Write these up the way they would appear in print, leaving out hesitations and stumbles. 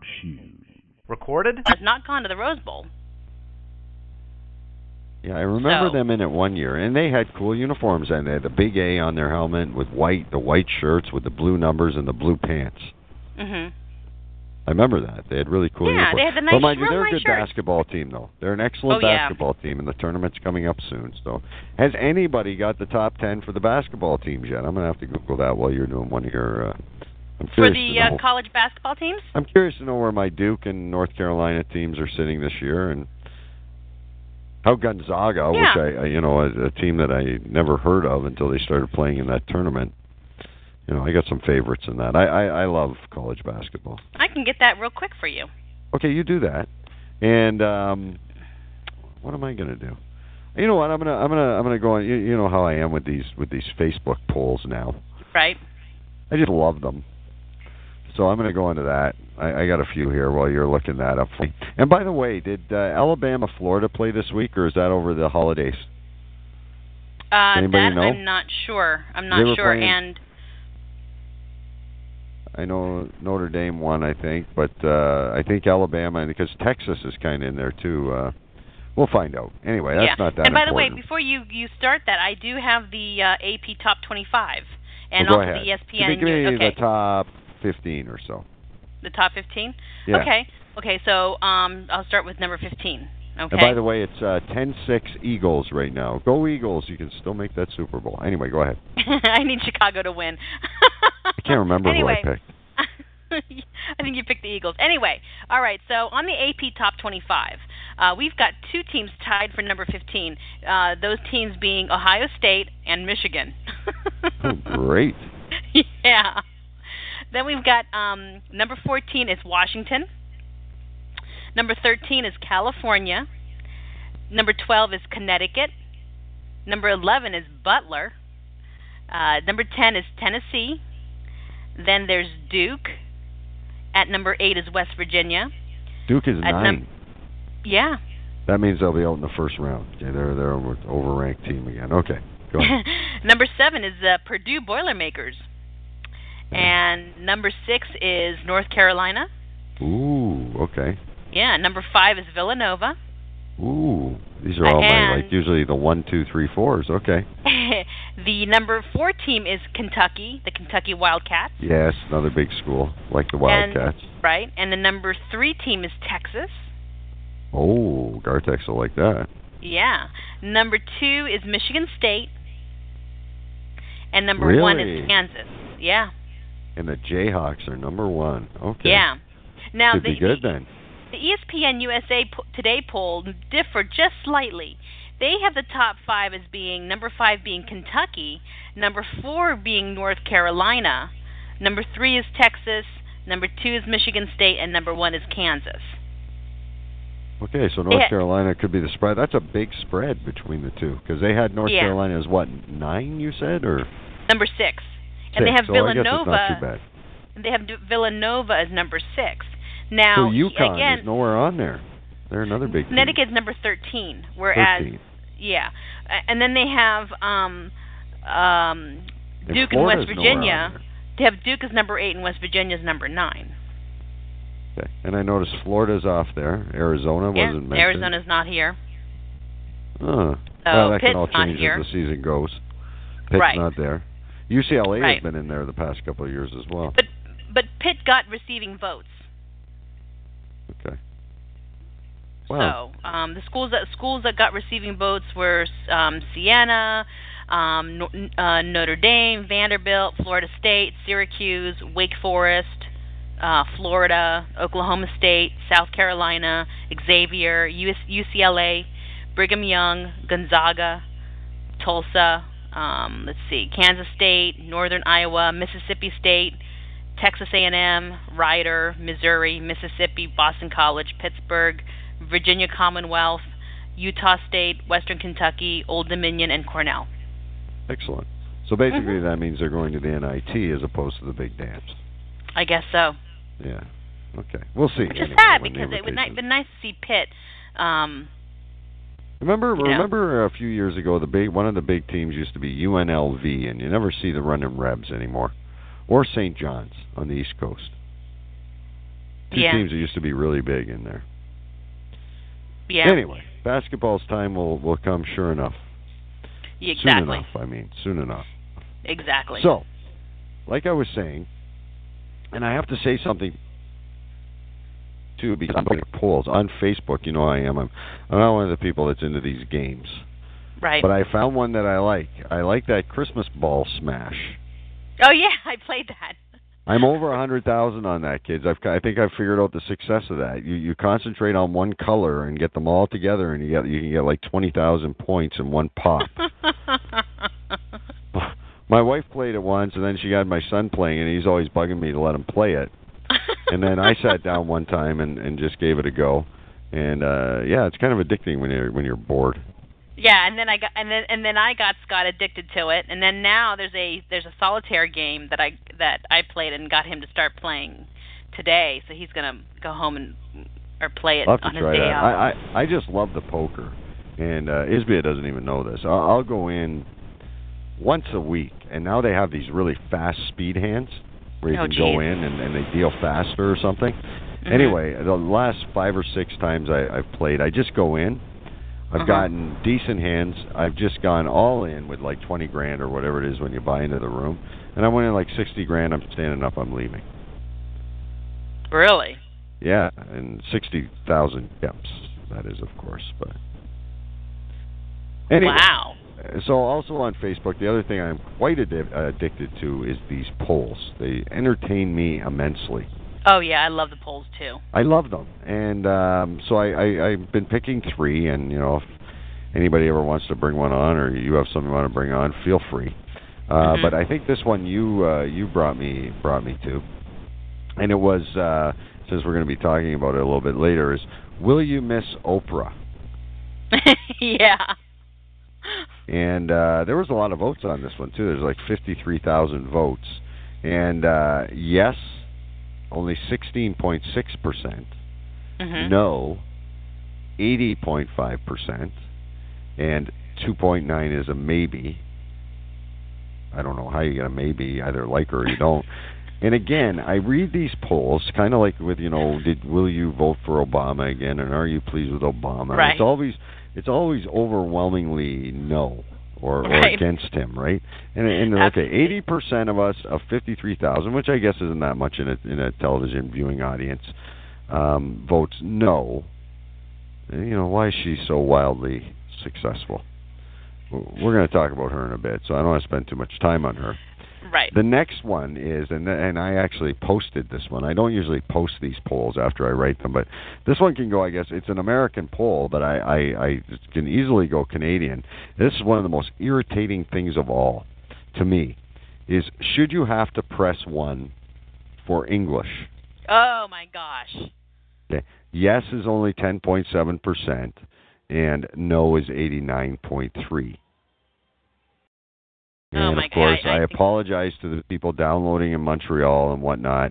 Recorded? Has not gone to the Rose Bowl. Yeah, I remember them in it one year, and they had cool uniforms, and they had the big A on their helmet with the white shirts with the blue numbers and the blue pants. Mhm. I remember that. They had really cool uniforms. Yeah, they had the nice, but mind you, they're a nice good shirts. basketball team, though. They're an excellent basketball team, and the tournament's coming up soon. So, has anybody got the top 10 for the basketball teams yet? I'm going to have to Google that while you're doing one of your... I'm for curious the college basketball teams? I'm curious to know where my Duke and North Carolina teams are sitting this year, and how Gonzaga, which a team that I never heard of until they started playing in that tournament. I got some favorites in that. I love college basketball. I can get that real quick for you. Okay, you do that. And what am I going to do? You know what? I'm gonna go on. You know how I am with these Facebook polls now. Right. I just love them. So I'm going to go into that. I got a few here while you're looking that up for me. And by the way, did Alabama, Florida play this week, or is that over the holidays? Anybody know? I'm not sure. I'm not sure. And I know Notre Dame won, I think, but I think Alabama, because Texas is kind of in there too. We'll find out. Anyway, that's not that important. And by the way, before you start that, I do have the AP Top 25 and also the ESPN. Give me the top 15 or so. The top 15? Yeah. Okay, so I'll start with number 15. Okay. And by the way, it's 10-6 Eagles right now. Go Eagles. You can still make that Super Bowl. Anyway, go ahead. I need Chicago to win. I can't remember who I picked. I think you picked the Eagles. Anyway, all right, so on the AP Top 25, we've got two teams tied for number 15, those teams being Ohio State and Michigan. Oh, great. Yeah. Then we've got number 14 is Washington. Number 13 is California. Number 12 is Connecticut. Number 11 is Butler. Number 10 is Tennessee. Then there's Duke. At number 8 is West Virginia. Duke is 9. Yeah. That means they'll be out in the first round. Okay, they're an overranked team again. Okay, go ahead. Number 7 is Purdue Boilermakers. And number 6 is North Carolina. Ooh, okay. Yeah, number 5 is Villanova. Ooh, these are all my, usually the 1, 2, 3, 4s. Okay. The number 4 team is Kentucky, the Kentucky Wildcats. Yes, another big school, like the Wildcats. Right, and the number 3 team is Texas. Oh, Gartex will like that. Yeah. Number 2 is Michigan State. And number really? 1 is Kansas. Yeah. And the Jayhawks are number 1. Okay. Yeah. Now could be good then. The ESPN USA Today poll differed just slightly. They have the top 5 as being number 5 being Kentucky, number 4 being North Carolina, number 3 is Texas, number 2 is Michigan State, and number 1 is Kansas. Okay, so North Carolina could be the spread. That's a big spread between the two, because they had North Carolina as what, 9? You said, or number 6, and they have Villanova. I guess it's not too bad. They have Villanova as number 6. Now, so UConn is nowhere on there. They're another big team. Connecticut's number 13, whereas 13. Yeah, and then they have Duke and West Virginia. They have Duke as number 8 and West Virginia as number 9. Okay, and I noticed Florida's off there. Arizona wasn't mentioned. Arizona's not here. Oh, so well, that Pitt's can all change as the season goes. Pitt's not there. UCLA has been in there the past couple of years as well. But Pitt got receiving votes. Okay. Wow. So the schools that got receiving votes were Siena, Notre Dame, Vanderbilt, Florida State, Syracuse, Wake Forest, Florida, Oklahoma State, South Carolina, Xavier, UCLA, Brigham Young, Gonzaga, Tulsa, Kansas State, Northern Iowa, Mississippi State, Texas A&M, Rider, Missouri, Mississippi, Boston College, Pittsburgh, Virginia Commonwealth, Utah State, Western Kentucky, Old Dominion, and Cornell. Excellent. So basically that means they're going to the NIT as opposed to the big dance. I guess so. Yeah. Okay. We'll see. Which is sad because it would been nice to see Pitt. Remember a few years ago, one of the big teams used to be UNLV, and you never see the Running Rebs anymore, or St. John's on the East Coast. Two teams that used to be really big in there. Yeah. Anyway, basketball's time will come sure enough. Exactly. Soon enough. Exactly. So, like I was saying, and I have to say something too, because I'm putting polls on Facebook. You know I am. I'm not one of the people that's into these games. Right. But I found one that I like. I like that Christmas ball smash. Oh yeah, I played that. I'm over 100,000 on that, kids. I think I've figured out the success of that. You concentrate on one color and get them all together, and you can get like 20,000 points in one pop. My wife played it once, and then she got my son playing, and he's always bugging me to let him play it. And then I sat down one time and just gave it a go. And yeah, it's kind of addicting when you're bored. Yeah, and then I got Scott addicted to it, and then now there's a solitaire game that I played and got him to start playing today. So he's gonna go home or play it on his day off. I just love the poker, and Isbia doesn't even know this. I'll go in once a week, and now they have these really fast speed hands where you can go in and they deal faster or something. Mm-hmm. Anyway, the last 5 or 6 times I've played, I just go in. I've gotten decent hands. I've just gone all in with like 20 grand or whatever it is when you buy into the room. And I went in like 60 grand. I'm standing up. I'm leaving. Really? Yeah, and 60,000 gems. That is, of course. But anyway, wow. So also on Facebook, the other thing I'm quite addicted to is these polls. They entertain me immensely. Oh, yeah, I love the polls, too. I love them. And so I've been picking 3, and, you know, if anybody ever wants to bring one on or you have something you want to bring on, feel free. But I think this one you brought me to, and it was, since we're going to be talking about it a little bit later, is will you miss Oprah? Yeah. And there was a lot of votes on this one, too. There's like 53,000 votes. And yes, only 16.6%. No, 80.5%. And 2.9 is a maybe. I don't know how you get a maybe, either like her or you don't. And again, I read these polls kind of like with, you know, will you vote for Obama again, and are you pleased with Obama? Right. It's always overwhelmingly no or against him, right? And okay, 80% of us of 53,000, which I guess isn't that much in a television viewing audience, votes no. And, you know, why is she so wildly successful? We're going to talk about her in a bit, so I don't want to spend too much time on her. Right. The next one is, and I actually posted this one. I don't usually post these polls after I write them, but this one can go, I guess, it's an American poll, but I can easily go Canadian. This is one of the most irritating things of all, to me, is should you have to press 1 for English? Oh, my gosh. Okay. Yes is only 10.7%, and no is 89.3%. And, of course, I apologize to the people downloading in Montreal and whatnot.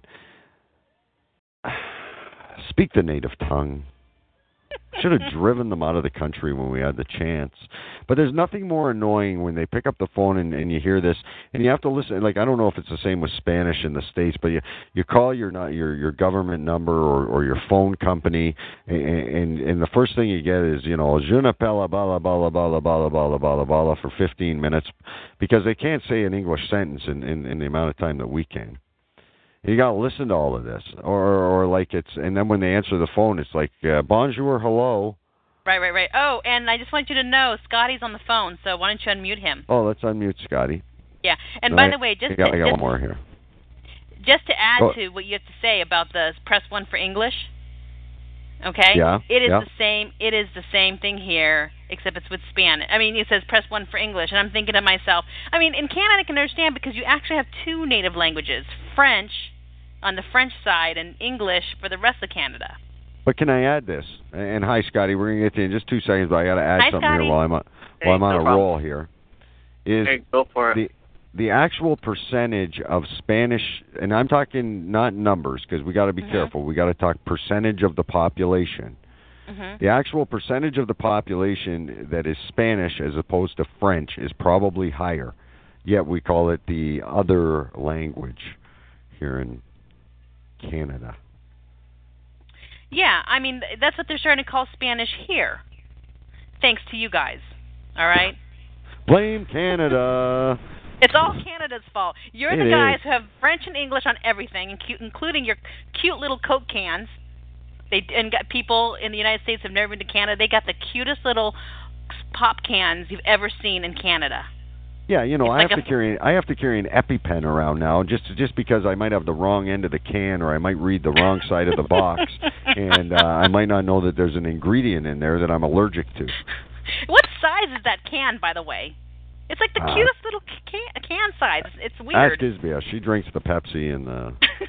Speak the native tongue. Should have driven them out of the country when we had the chance. But there's nothing more annoying when they pick up the phone and you hear this, and you have to listen. Like, I don't know if it's the same with Spanish in the States, but you call your government number or your phone company, and the first thing you get is, you know, je n'appelle bala bala bala bala bala bala bala for 15 minutes, because they can't say an English sentence in the amount of time that we can. You got to listen to all of this, or like and then when they answer the phone, it's like, bonjour, hello. Right. Oh, and I just want you to know, Scotty's on the phone, so why don't you unmute him? Oh, let's unmute Scotty. Yeah, and by the way, I got one more here. Just to add to what you have to say about the press 1 for English, okay? Yeah. It is the same. It is the same thing here, except it's with Spanish. I mean, it says press 1 for English, and I'm thinking to myself, I mean, in Canada I can understand because you actually have 2 native languages, French on the French side and English for the rest of Canada. But can I add this? And hi, Scotty. We're going to get to you in just 2 seconds, but I got to add something Scotty. here while I'm on a roll here. Go for it. The actual percentage of Spanish, and I'm talking not numbers because we got to be careful. We got to talk percentage of the population. The actual percentage of the population that is Spanish as opposed to French is probably higher. Yet we call it the other language here in Canada. Yeah, I mean, that's what they're starting to call Spanish here. Thanks to you guys. All right? Blame Canada. It's all Canada's fault. You're the guys who have French and English on everything, including your cute little Coke cans. And got people in the United States have never been to Canada. They got the cutest little pop cans you've ever seen in Canada. Yeah, I have to carry an EpiPen around now just because I might have the wrong end of the can, or I might read the wrong side of the box, and I might not know that there's an ingredient in there that I'm allergic to. What size is that can, by the way? It's like the cutest little can size. It's weird. Ask Isbia. She drinks the Pepsi and the...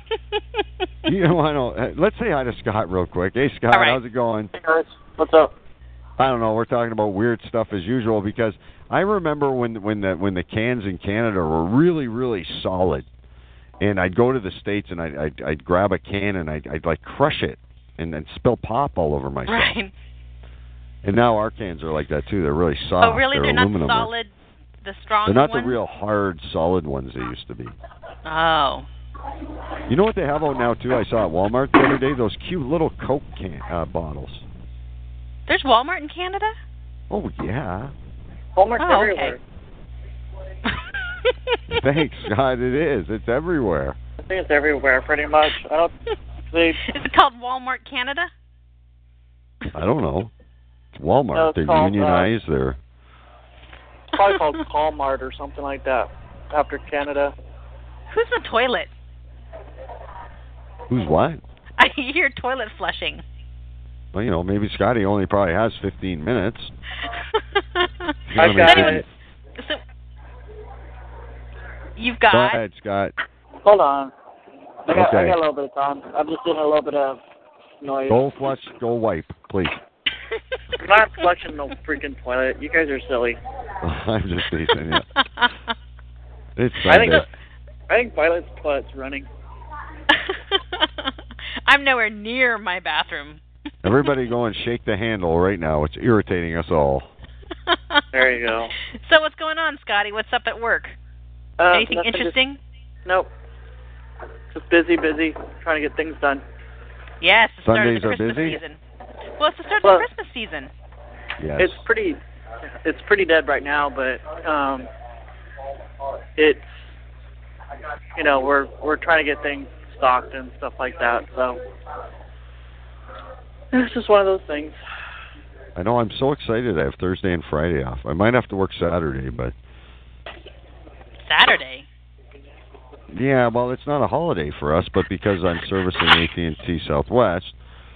I know. Let's say hi to Scott real quick. Hey, Scott, how's it going? Hey, guys. What's up? I don't know. We're talking about weird stuff as usual because I remember when the cans in Canada were really, really solid, and I'd go to the States and I'd grab a can and I'd like crush it and then spill pop all over myself. Right. And now our cans are like that too. They're really soft. Oh, really? They're not solid. The strong They're not ones? the real hard, solid ones they used to be. Oh. You know what they have out now, too? I saw at Walmart the other day, those cute little Coke bottles. There's Walmart in Canada? Oh, yeah. Walmart's everywhere. Okay. Thanks, God, it is. It's everywhere. I think it's everywhere, pretty much. Is it called Walmart Canada? I don't know. It's Walmart. No, it's they're called, unionized. They're... It's probably called Walmart or something like that after Canada. Who's the toilet? Who's what? I hear toilet flushing. Well, maybe Scotty only probably has 15 minutes. I've got it. So, you've got... Go ahead, Scott. Hold on. I got Okay. a little bit of time. I'm just doing a little bit of noise. Go flush, go wipe, please. I'm not flushing no freaking toilet. You guys are silly. I'm just teasing you. It's Sunday. I think Violet's toilet's running. I'm nowhere near my bathroom. Everybody go and shake the handle right now. It's irritating us all. There you go. So what's going on, Scotty? What's up at work? Anything interesting? Nope. Just busy, trying to get things done. Yes, the start Sundays of the Christmas are busy? season. Well, it's the start of the Christmas season. Yes. It's pretty dead right now, but it's we're trying to get things stocked and stuff like that. So it's just one of those things. I know. I'm so excited. I have Thursday and Friday off. I might have to work Saturday, but Saturday. Yeah, well, it's not a holiday for us, but because I'm servicing AT&T Southwest,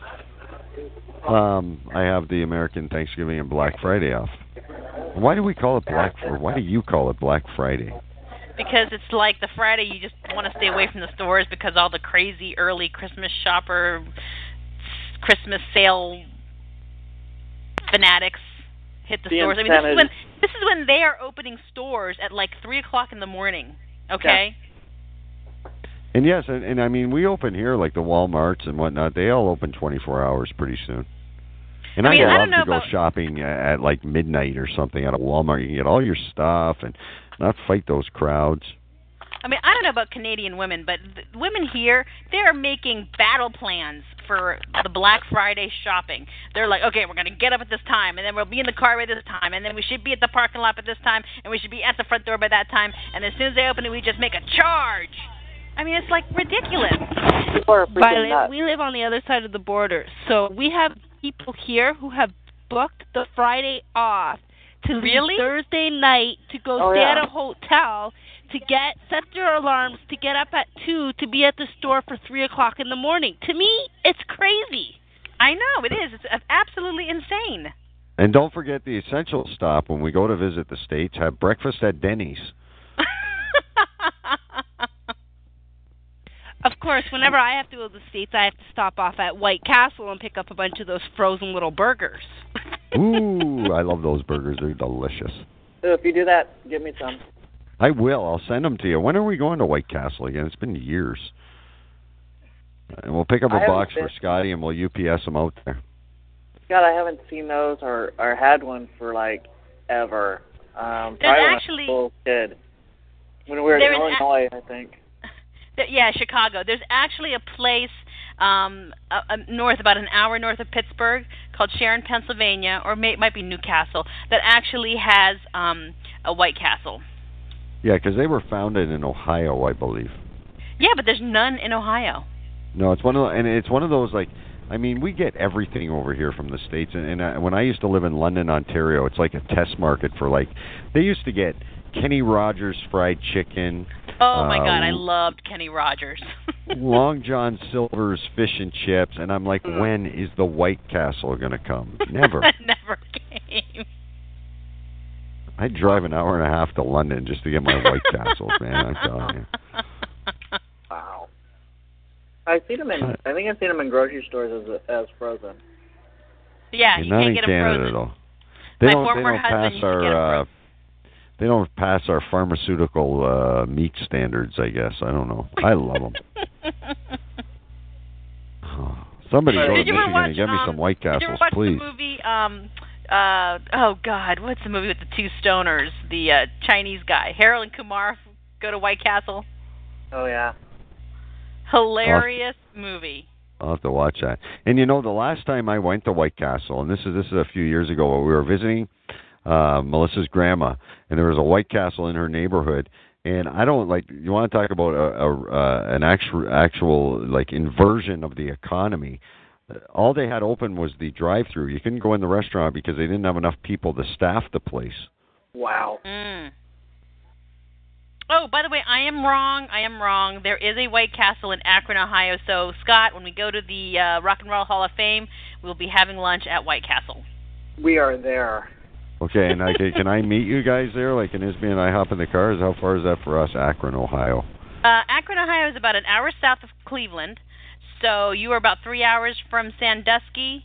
I have the American Thanksgiving and Black Friday off. Why do we call it Why do you call it Black Friday? Because it's like the Friday you just want to stay away from the stores because all the crazy early Christmas shopper, Christmas sale fanatics hit the stores. I mean, this is when they are opening stores at like 3:00 in the morning. Okay. Yeah. And yes, and I mean, we open here like the Walmarts and whatnot. They all open 24 hours pretty soon. And I love to go shopping at like midnight or something at a Walmart. You can get all your stuff and not fight those crowds. I mean, I don't know about Canadian women, but women here, they're making battle plans for the Black Friday shopping. They're like, okay, we're going to get up at this time, and then we'll be in the car by this time, and then we should be at the parking lot at this time, and we should be at the front door by that time, and as soon as they open it, we just make a charge. I mean, it's like ridiculous. Violet, we live on the other side of the border, so we have people here who have booked the Friday off to leave Thursday night to go stay at a hotel to set their alarms to get up at 2 to be at the store for 3:00 in the morning. To me, it's crazy. I know, it is. It's absolutely insane. And don't forget the essential stop when we go to visit the States, have breakfast at Denny's. Of course, whenever I have to go to the States, I have to stop off at White Castle and pick up a bunch of those frozen little burgers. Ooh, I love those burgers. They're delicious. So if you do that, give me some. I will. I'll send them to you. When are we going to White Castle again? It's been years. And we'll pick up a box for Scotty and we'll UPS them out there. God, I haven't seen those or had one for like ever. There's actually when I was a kid. When we were in Illinois, I think. Yeah, Chicago. There's actually a place north, about an hour north of Pittsburgh, called Sharon, Pennsylvania, or it might be Newcastle, that actually has a White Castle. Yeah, because they were founded in Ohio, I believe. Yeah, but there's none in Ohio. No, it's one of those like, I mean, we get everything over here from the States, and when I used to live in London, Ontario, it's like a test market for like, they used to get Kenny Rogers fried chicken. Oh my God, I loved Kenny Rogers. Long John Silver's fish and chips, and I'm like, when is the White Castle going to come? Never. Never came. I'd drive an hour and a half to London just to get my White Castles, man. I'm telling you. Wow. I think I've seen them in grocery stores as frozen. Yeah, you can't get them Canada, frozen. Though. My former husband used to get them frozen. They don't pass our pharmaceutical meat standards, I guess. I don't know. I love them. Somebody go to Michigan and get me some White Castles, did you ever watch please. The movie, oh God, what's the movie with the two stoners? The Chinese guy. Harold and Kumar go to White Castle. Oh, yeah. Hilarious movie. I'll have to watch that. And you know, the last time I went to White Castle, and this is a few years ago, we were visiting Melissa's grandma, and there was a White Castle in her neighborhood. And I don't like. You want to talk about an actual like inversion of the economy? All they had open was the drive-through. You couldn't go in the restaurant because they didn't have enough people to staff the place. Wow. Oh, by the way, I am wrong. There is a White Castle in Akron, Ohio. So, Scott, when we go to the Rock and Roll Hall of Fame, we'll be having lunch at White Castle. We are there. Okay, and can I meet you guys there? Like, can Isby and I hop in the cars? How far is that for us, Akron, Ohio? Akron, Ohio is about an hour south of Cleveland. So you are about 3 hours from Sandusky,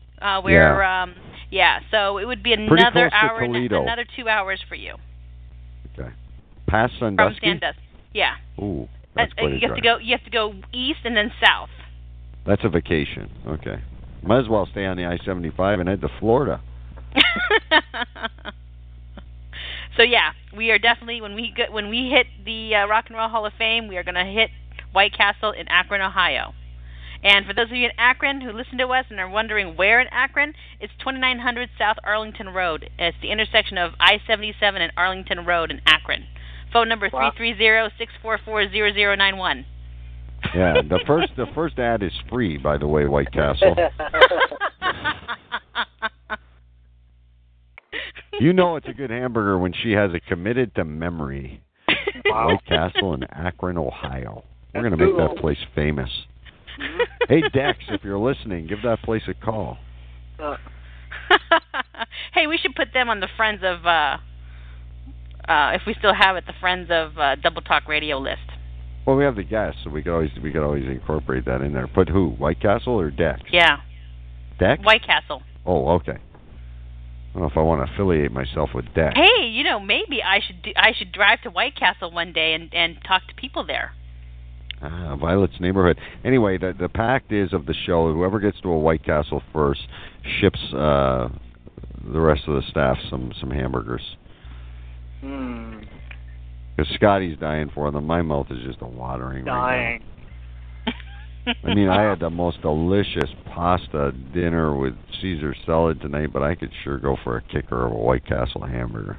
so it would be another hour, another 2 hours for you. Okay. Past Sandusky? From Sandusky, yeah. Ooh, that's quite a drive. You have to go east and then south. That's a vacation. Okay. Might as well stay on the I-75 and head to Florida. So yeah, we are definitely when we hit the Rock and Roll Hall of Fame, we are going to hit White Castle in Akron, Ohio. And for those of you in Akron who listen to us and are wondering where in Akron, it's 2900 South Arlington Road. It's the intersection of I-77 and Arlington Road in Akron. Phone number 330-644-0091. Yeah, the first ad is free, by the way, White Castle. You know it's a good hamburger when she has it committed to memory. Wow. White Castle in Akron, Ohio. We're going to make that place famous. Hey, Dex, if you're listening, give that place a call. Hey, we should put them on the Friends of, if we still have it, the Friends of Double Talk Radio list. Well, we have the guests, so we could always incorporate that in there. Put who? White Castle or Dex? Yeah. Dex? White Castle. Oh, okay. I don't know if I want to affiliate myself with Dex. Hey, maybe I should drive to White Castle one day and talk to people there. Violet's neighborhood. Anyway, the pact is of the show, whoever gets to a White Castle first ships the rest of the staff some hamburgers. Because Scotty's dying for them. My mouth is just watering right now. I mean, I had the most delicious pasta dinner with Caesar salad tonight, but I could sure go for a kicker of a White Castle hamburger.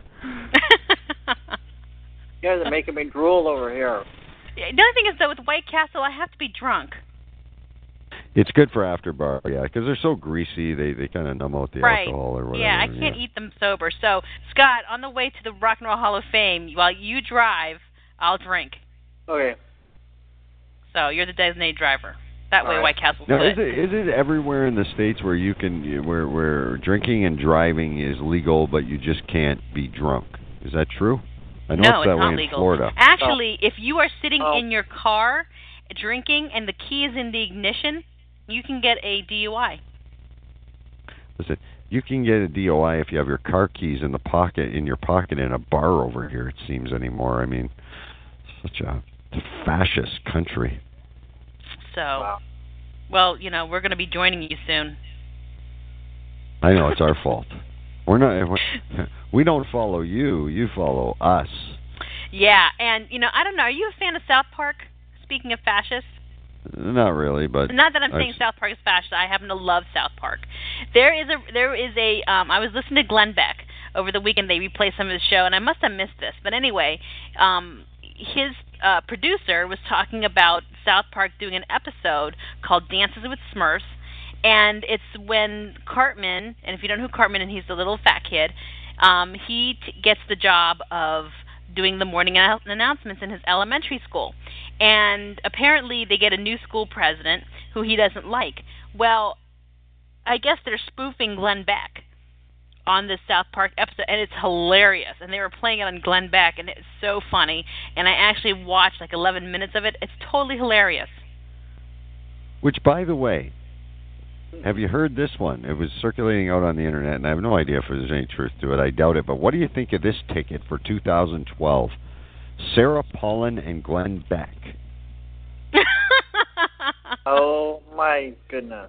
You guys are making me drool over here. The other thing is, though, with White Castle, I have to be drunk. It's good for after bar, yeah, because they're so greasy, they kind of numb out the alcohol or whatever. Yeah, I can't eat them sober. So, Scott, on the way to the Rock and Roll Hall of Fame, while you drive, I'll drink. Okay. So you're the designated driver. That way, White Castle's now, good. Is it everywhere in the States where you can where drinking and driving is legal, but you just can't be drunk? Is that true? I know no, it's that not way legal. In Florida. Actually, if you are sitting in your car drinking and the key is in the ignition, you can get a DUI. Listen, you can get a DUI if you have your car keys in your pocket in a bar over here, it seems anymore. I mean, such a fascist country. So, well, we're going to be joining you soon. I know, it's our fault. We don't follow you. You follow us. Yeah, and, I don't know. Are you a fan of South Park, speaking of fascists? Not really, but not that I'm saying South Park is fascist. I happen to love South Park. There is a. I was listening to Glenn Beck over the weekend. They replayed some of his show, and I must have missed this. But anyway, his producer was talking about South Park doing an episode called Dances with Smurfs, and it's when Cartman, and if you don't know who Cartman is, he's the little fat kid, he gets the job of doing the morning announcements in his elementary school. And apparently they get a new school president who he doesn't like. Well, I guess they're spoofing Glenn Beck on this South Park episode, and it's hilarious. And they were playing it on Glenn Beck, and it's so funny. And I actually watched like 11 minutes of it. It's totally hilarious. Which, by the way, have you heard this one? It was circulating out on the internet, and I have no idea if there's any truth to it. I doubt it. But what do you think of this ticket for 2012? Sarah Paulin and Glenn Beck. Oh, my goodness.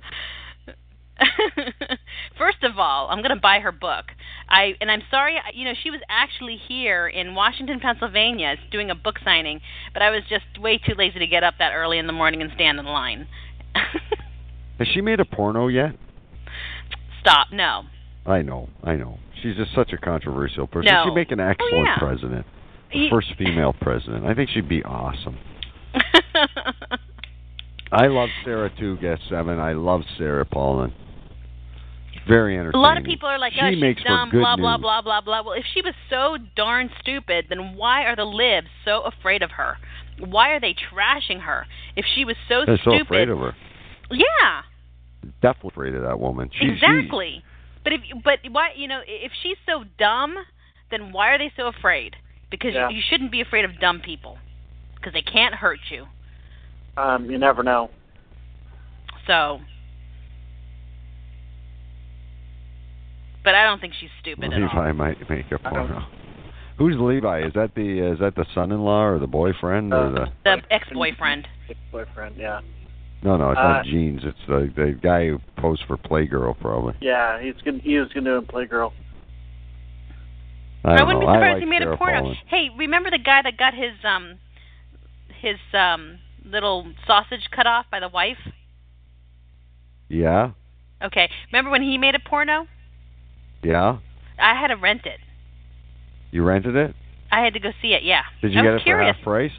First of all, I'm going to buy her book. I'm sorry, she was actually here in Washington, Pennsylvania, doing a book signing, but I was just way too lazy to get up that early in the morning and stand in line. Has she made a porno yet? Stop, no. I know. She's just such a controversial person. No. She'd make an excellent president. The first female president. I think she'd be awesome. I love Sarah too, Guest 7. I love Sarah Paulin. Very entertaining. A lot of people are like, oh, she's dumb, blah, news. blah, blah, blah, blah. Well, if she was so darn stupid, then why are the libs so afraid of her? Why are they trashing her? If she was so They're stupid. so afraid of her. Yeah. Definitely afraid of that woman. Exactly. But why? If she's so dumb, then why are they so afraid? Because you shouldn't be afraid of dumb people, because they can't hurt you. You never know. So, but I don't think she's stupid at all. Levi might make a porno. Who's Levi? Is that the son-in-law or the boyfriend or the ex-boyfriend? Ex-boyfriend, yeah. No, it's not Jeans. It's the guy who posed for Playgirl, probably. Yeah, he was gonna do a Playgirl. I wouldn't be surprised if he made a porno. Paulin. Hey, remember the guy that got his little sausage cut off by the wife? Yeah. Okay. Remember when he made a porno? Yeah. I had to rent it. You rented it? I had to go see it, yeah. Did you get it for half price?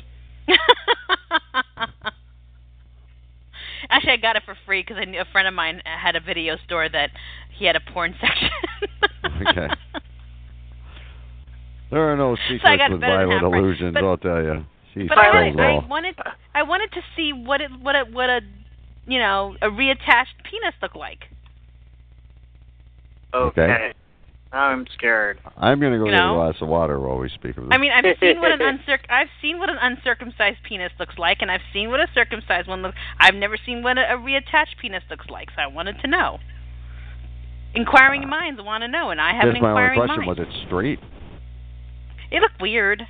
Actually, I got it for free because a friend of mine had a video store that he had a porn section. Okay. There are no secrets with Violent Illusions, I'll tell you. She's I wanted to see what a reattached penis looked like. Okay. I'm scared. I'm going to go get a glass of water while we speak of this. I mean, I've seen what an uncircumcised penis looks like, and I've seen what a circumcised one looks. I've never seen what a reattached penis looks like, so I wanted to know. Inquiring minds want to know, and I have an inquiring mind. My only question, was it straight? It looked weird.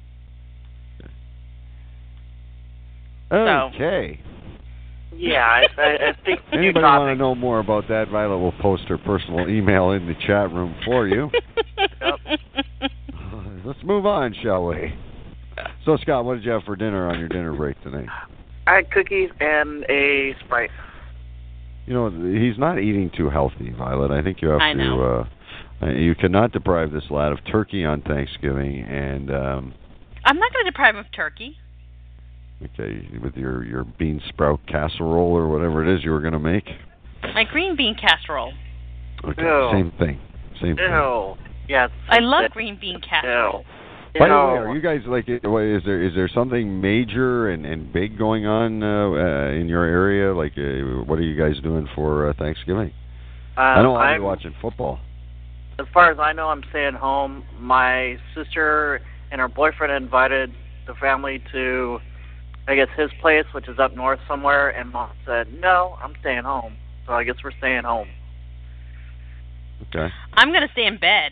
Okay. So. Yeah, I think. Anybody want to know more about that? Violet will post her personal email in the chat room for you. Yep. Let's move on, shall we? So, Scott, what did you have for dinner on your dinner break tonight? I had cookies and a Sprite. He's not eating too healthy, Violet. I think you have to. You cannot deprive this lad of turkey on Thanksgiving, and I'm not going to deprive him of turkey. Okay, with your bean sprout casserole or whatever it is you were going to make. My green bean casserole. Okay, Ew. Same thing. Yeah. I love green bean casserole. By the way, are you guys is there something major and big going on in your area? What are you guys doing for Thanksgiving? I know I'll be watching football. As far as I know, I'm staying home. My sister and her boyfriend invited the family to, I guess, his place, which is up north somewhere, and Mom said, no, I'm staying home. So I guess we're staying home. Okay. I'm going to stay in bed.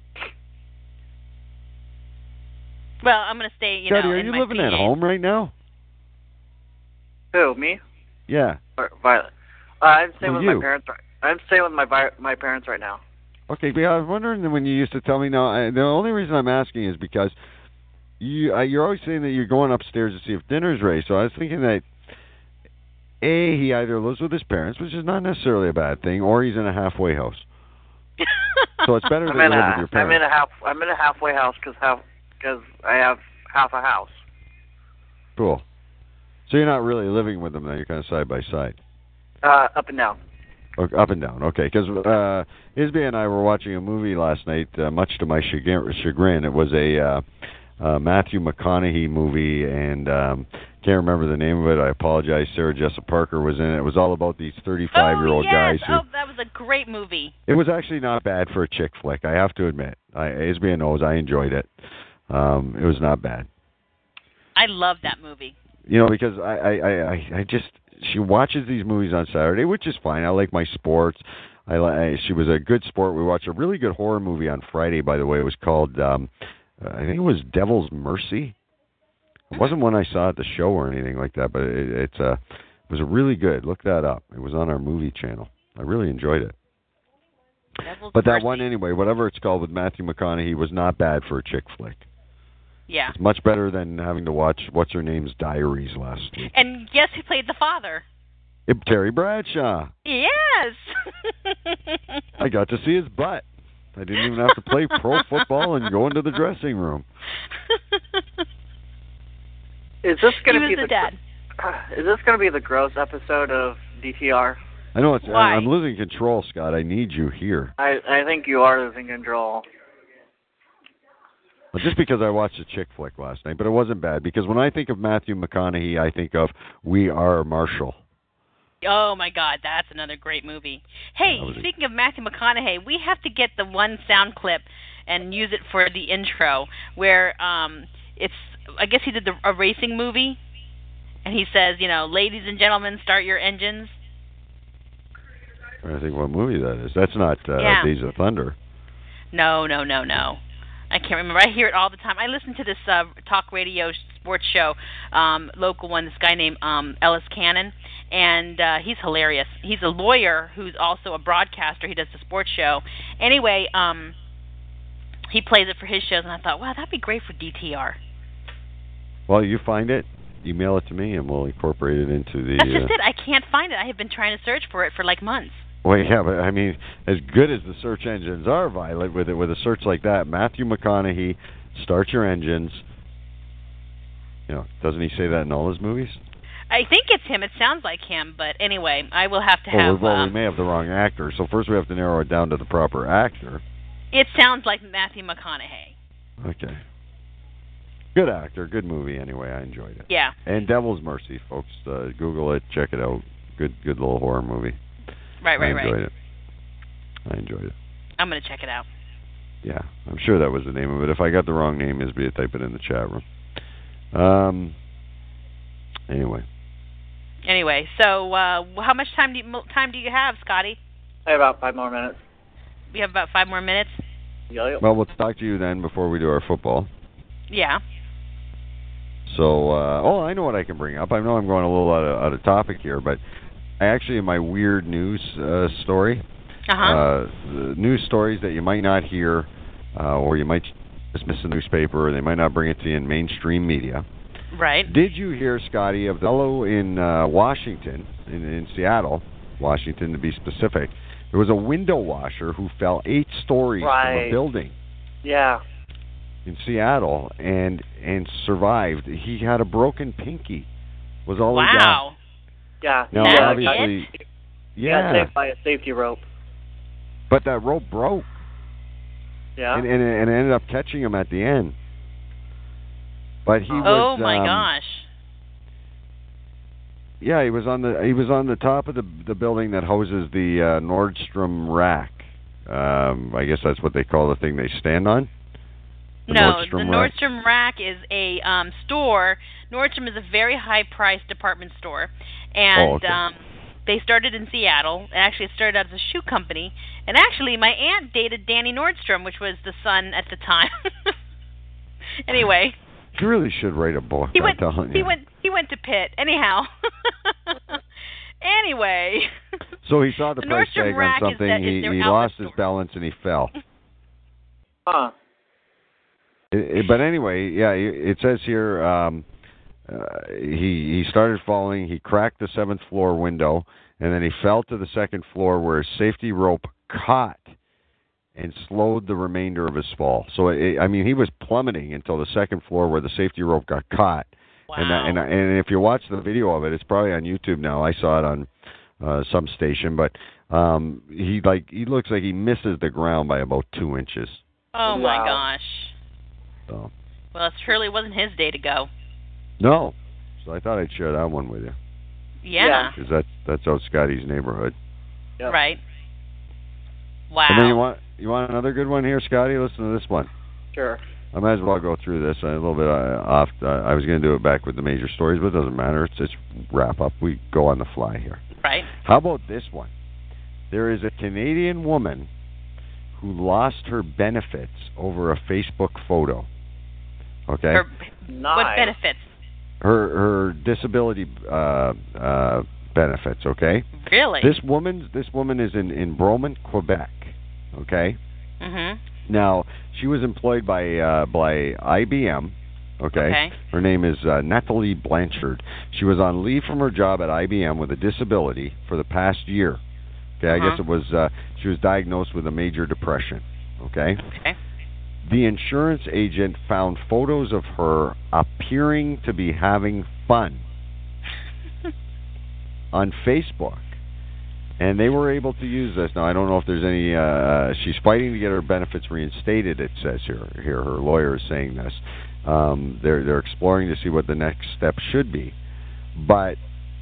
Well, I'm going to stay, Daddy, are in you my living PA. at home right now? Who, me? Yeah. Or Violet. I'm staying with my parents. I'm staying with my parents right now. Okay, but I was wondering when you used to tell me. Now, the only reason I'm asking is because you're always saying that you're going upstairs to see if dinner's ready. So I was thinking that he either lives with his parents, which is not necessarily a bad thing, or he's in a halfway house. So it's better to live with your parents. I'm in a halfway house because I have half a house. Cool. So you're not really living with them then. You're kind of side by side. Up and down. Up and down. Okay. Because Isby and I were watching a movie last night. Much to my chagrin, it was a Matthew McConaughey movie, and can't remember the name of it. I apologize. Sarah Jessica Parker was in it. It was all about these 35-year-old guys. Oh, that was a great movie. It was actually not bad for a chick flick, I have to admit. Isby knows I enjoyed it. It was not bad. I love that movie. You know, because I just, she watches these movies on Saturday, which is fine. I like my sports. She was a good sport. We watched a really good horror movie on Friday, by the way. It was called, I think it was Devil's Mercy. It wasn't one I saw at the show or anything like that, but it was a really good. Look that up. It was on our movie channel. I really enjoyed it. But that one anyway, whatever it's called with Matthew McConaughey, was not bad for a chick flick. Yeah. It's much better than having to watch What's-Her-Name's Diaries last week. And guess who played the father? Terry Bradshaw. Yes. I got to see his butt. I didn't even have to play pro football and go into the dressing room. Is this going to be the dad? Is this going to be the gross episode of DTR? I know it's. Why? I'm losing control, Scott. I need you here. I think you are losing control. Well, just because I watched a chick flick last night, but it wasn't bad. Because when I think of Matthew McConaughey, I think of We Are Marshall. Oh my God, that's another great movie. Hey, speaking of Matthew McConaughey, we have to get the one sound clip and use it for the intro where it's. I guess he did a racing movie, and he says, you know, ladies and gentlemen, start your engines. I think what movie that is. That's not Days of Thunder. No. I can't remember. I hear it all the time. I listen to this talk radio sports show, local one, this guy named Ellis Cannon, and he's hilarious. He's a lawyer who's also a broadcaster. He does the sports show. Anyway, he plays it for his shows, and I thought, wow, that'd be great for DTR. Well, you find it, email it to me, and we'll incorporate it into the... That's just it. I can't find it. I have been trying to search for it for like months. Well, yeah, but I mean, as good as the search engines are, Violet, with a search like that, Matthew McConaughey, start your engines. You know, doesn't he say that in all his movies? I think it's him. It sounds like him, but anyway, I will have to have... Well, we may have the wrong actor, so first we have to narrow it down to the proper actor. It sounds like Matthew McConaughey. Okay. Good actor, good movie anyway. I enjoyed it. Yeah. And Devil's Mercy, folks. Google it, check it out. Good little horror movie. Right. I enjoyed it. I'm going to check it out. Yeah, I'm sure that was the name of it. If I got the wrong name, Isby, type it in the chat room. Anyway, so how much time do you have, Scotty? I have about 5 more minutes. We have about 5 more minutes? Yeah. Well, we'll talk to you then before we do our football. Yeah. So, I know what I can bring up. I know I'm going a little out of topic here, but I actually, in my weird news story, news stories that you might not hear, or you might just miss a newspaper, or they might not bring it to you in mainstream media. Right. Did you hear, Scotty, of the fellow in Washington, in Seattle, Washington to be specific? There was a window washer who fell 8 stories from a building. Yeah. In Seattle, and survived. He had a broken pinky. Was all he got. Wow. Yeah. Now, obviously, saved by a safety rope. But that rope broke. Yeah. And it ended up catching him at the end. But he was. Oh my gosh. Yeah, he was on the top of the building that houses the Nordstrom rack. I guess that's what they call the thing they stand on. The Nordstrom Rack is a store. Nordstrom is a very high-priced department store, and they started in Seattle. Actually, it started out as a shoe company, and actually, my aunt dated Danny Nordstrom, which was the son at the time. Anyway, you really should write a book. He went to Pitt. Anyhow. Anyway. So he saw the price tag on something. He lost his balance and he fell. Huh. But anyway, yeah, it says here he started falling. He cracked the 7th floor window, and then he fell to the 2nd floor where his safety rope caught and slowed the remainder of his fall. So, he was plummeting until the 2nd floor where the safety rope got caught. Wow. And if you watch the video of it, it's probably on YouTube now. I saw it on some station, but he looks like he misses the ground by about 2 inches. Oh, my gosh. So. Well, it surely wasn't his day to go. No. So I thought I'd share that one with you. Yeah. Because that's out Scotty's neighborhood. Yep. Right. Wow. And then you want another good one here, Scotty? Listen to this one. Sure. I might as well go through this a little bit off. I was going to do it back with the major stories, but it doesn't matter. It's wrap up. We go on the fly here. Right. How about this one? There is a Canadian woman who lost her benefits over a Facebook photo. Okay. What benefits? Her disability benefits. Okay. Really? This woman is in Bromont, Quebec. Okay. Mhm. Now she was employed by IBM. Okay. Her name is Nathalie Blanchard. She was on leave from her job at IBM with a disability for the past year. Okay. I guess it was she was diagnosed with a major depression. Okay. Okay. The insurance agent found photos of her appearing to be having fun on Facebook. And they were able to use this. Now, I don't know if there's any... she's fighting to get her benefits reinstated, it says here. Her lawyer is saying this. They're exploring to see what the next step should be. But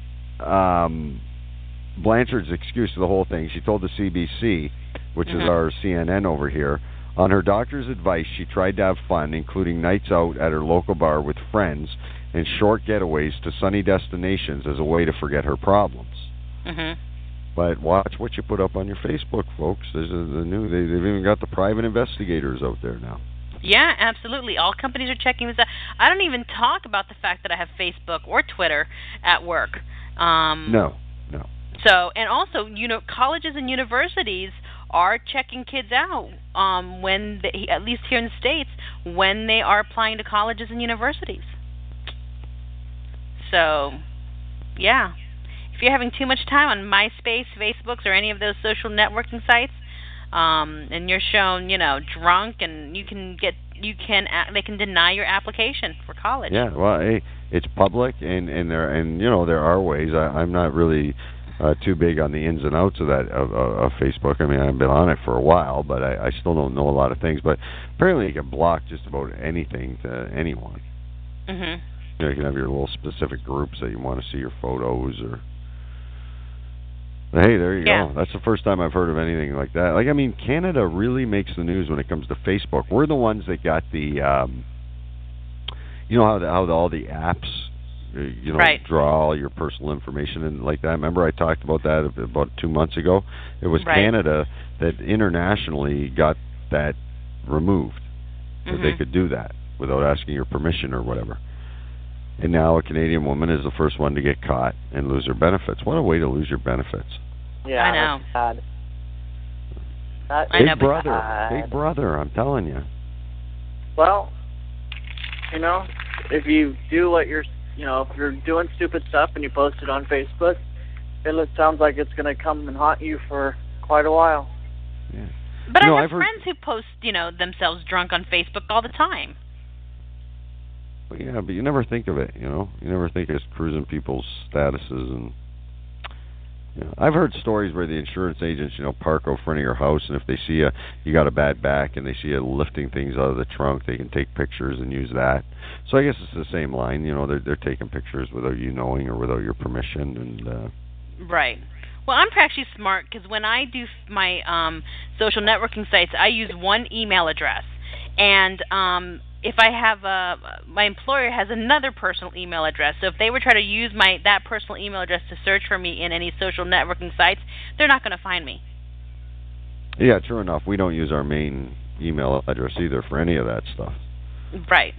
Blanchard's excuse to the whole thing, she told the CBC, which is our CNN over here, on her doctor's advice, she tried to have fun, including nights out at her local bar with friends and short getaways to sunny destinations as a way to forget her problems. Mm-hmm. But watch what you put up on your Facebook, folks. There's the new. They've even got the private investigators out there now. Yeah, absolutely. All companies are checking this out. I don't even talk about the fact that I have Facebook or Twitter at work. No. So, and also, colleges and universities are checking kids out when they, at least here in the States, when they are applying to colleges and universities. So, yeah. If you're having too much time on MySpace, Facebooks, or any of those social networking sites, and you're shown, drunk, and they can deny your application for college. Yeah, well, hey, it's public, and there are ways. I'm not really too big on the ins and outs of that of Facebook. I mean, I've been on it for a while, but I still don't know a lot of things. But apparently, you can block just about anything to anyone. Mhm. You can have your little specific groups that you want to see your photos or. Hey, there you go. That's the first time I've heard of anything like that. Canada really makes the news when it comes to Facebook. We're the ones that got the, how all the apps, draw all your personal information and like that. Remember I talked about that about 2 months ago? It was Canada that internationally got that removed. That they could do that without asking your permission or whatever. And now a Canadian woman is the first one to get caught and lose her benefits. What a way to lose your benefits. Yeah, I know. That's bad. Big brother, I'm telling you. Well, if you do what if you're doing stupid stuff and you post it on Facebook, it sounds like it's going to come and haunt you for quite a while. Yeah. But I have friends who post, themselves drunk on Facebook all the time. But yeah, but you never think of it, You never think of cruising people's statuses and. I've heard stories where the insurance agents, park out front of your house, and if they see you got a bad back, and they see you lifting things out of the trunk, they can take pictures and use that. So I guess it's the same line. They're taking pictures without you knowing or without your permission, and. Right. Well, I'm actually smart because when I do my social networking sites, I use one email address, and if I have my employer has another personal email address, so if they were trying to use that personal email address to search for me in any social networking sites, they're not going to find me. Yeah, true enough. We don't use our main email address either for any of that stuff. Right.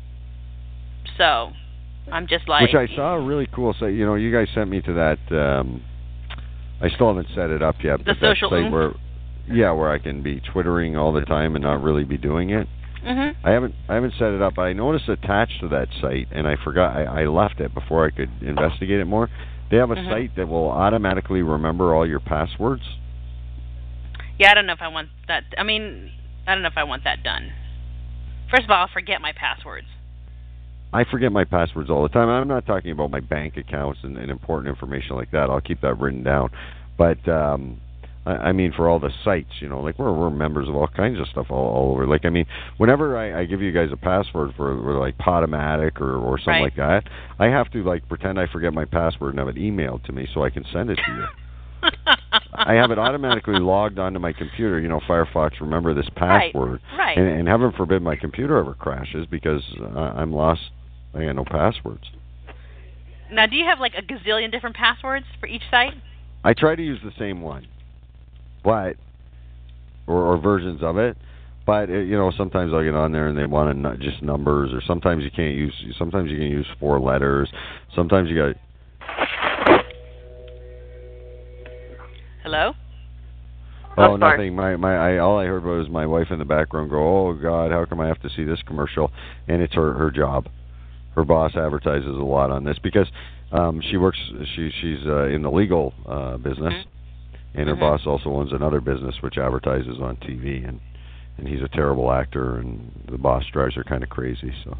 So I'm just like... Which I saw a really cool site. You guys sent me to that... I still haven't set it up yet. The social site where I can be Twittering all the time and not really be doing it. I haven't set it up, but I noticed attached to that site, and I forgot I left it before I could investigate it more. They have a site that will automatically remember all your passwords. Yeah, I don't know if I want that. I mean, I don't know if I want that done. First of all, I'll forget my passwords. I forget my passwords all the time. I'm not talking about my bank accounts and important information like that. I'll keep that written down. But I mean, for all the sites, like we're members of all kinds of stuff all over. Like, I mean, whenever I give you guys a password for like Podomatic or something like that, I have to like pretend I forget my password and have it emailed to me so I can send it to you. I have it automatically logged onto my computer. Firefox, remember this password. Right. And heaven forbid my computer ever crashes because I'm lost. I got no passwords. Now, do you have like a gazillion different passwords for each site? I try to use the same one, but or versions of it. But sometimes I'll get on there and they want just numbers, or sometimes you can't use. Sometimes you can use 4 letters. Sometimes you got. Hello? Oh, nothing. All I heard was my wife in the background go, "Oh God, how come I have to see this commercial?" And it's her job. Her boss advertises a lot on this because she works. She's in the legal business, and her boss also owns another business which advertises on TV. And he's a terrible actor, and the boss drives her kind of crazy. So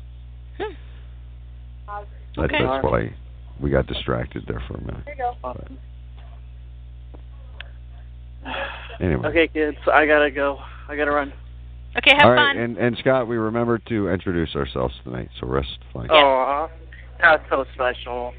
that's why we got distracted there for a minute. There you go. Anyway. Okay, kids, I gotta go. I gotta run. Okay, have fun. And Scott, we remembered to introduce ourselves tonight, so rest fine. Oh, that's so special.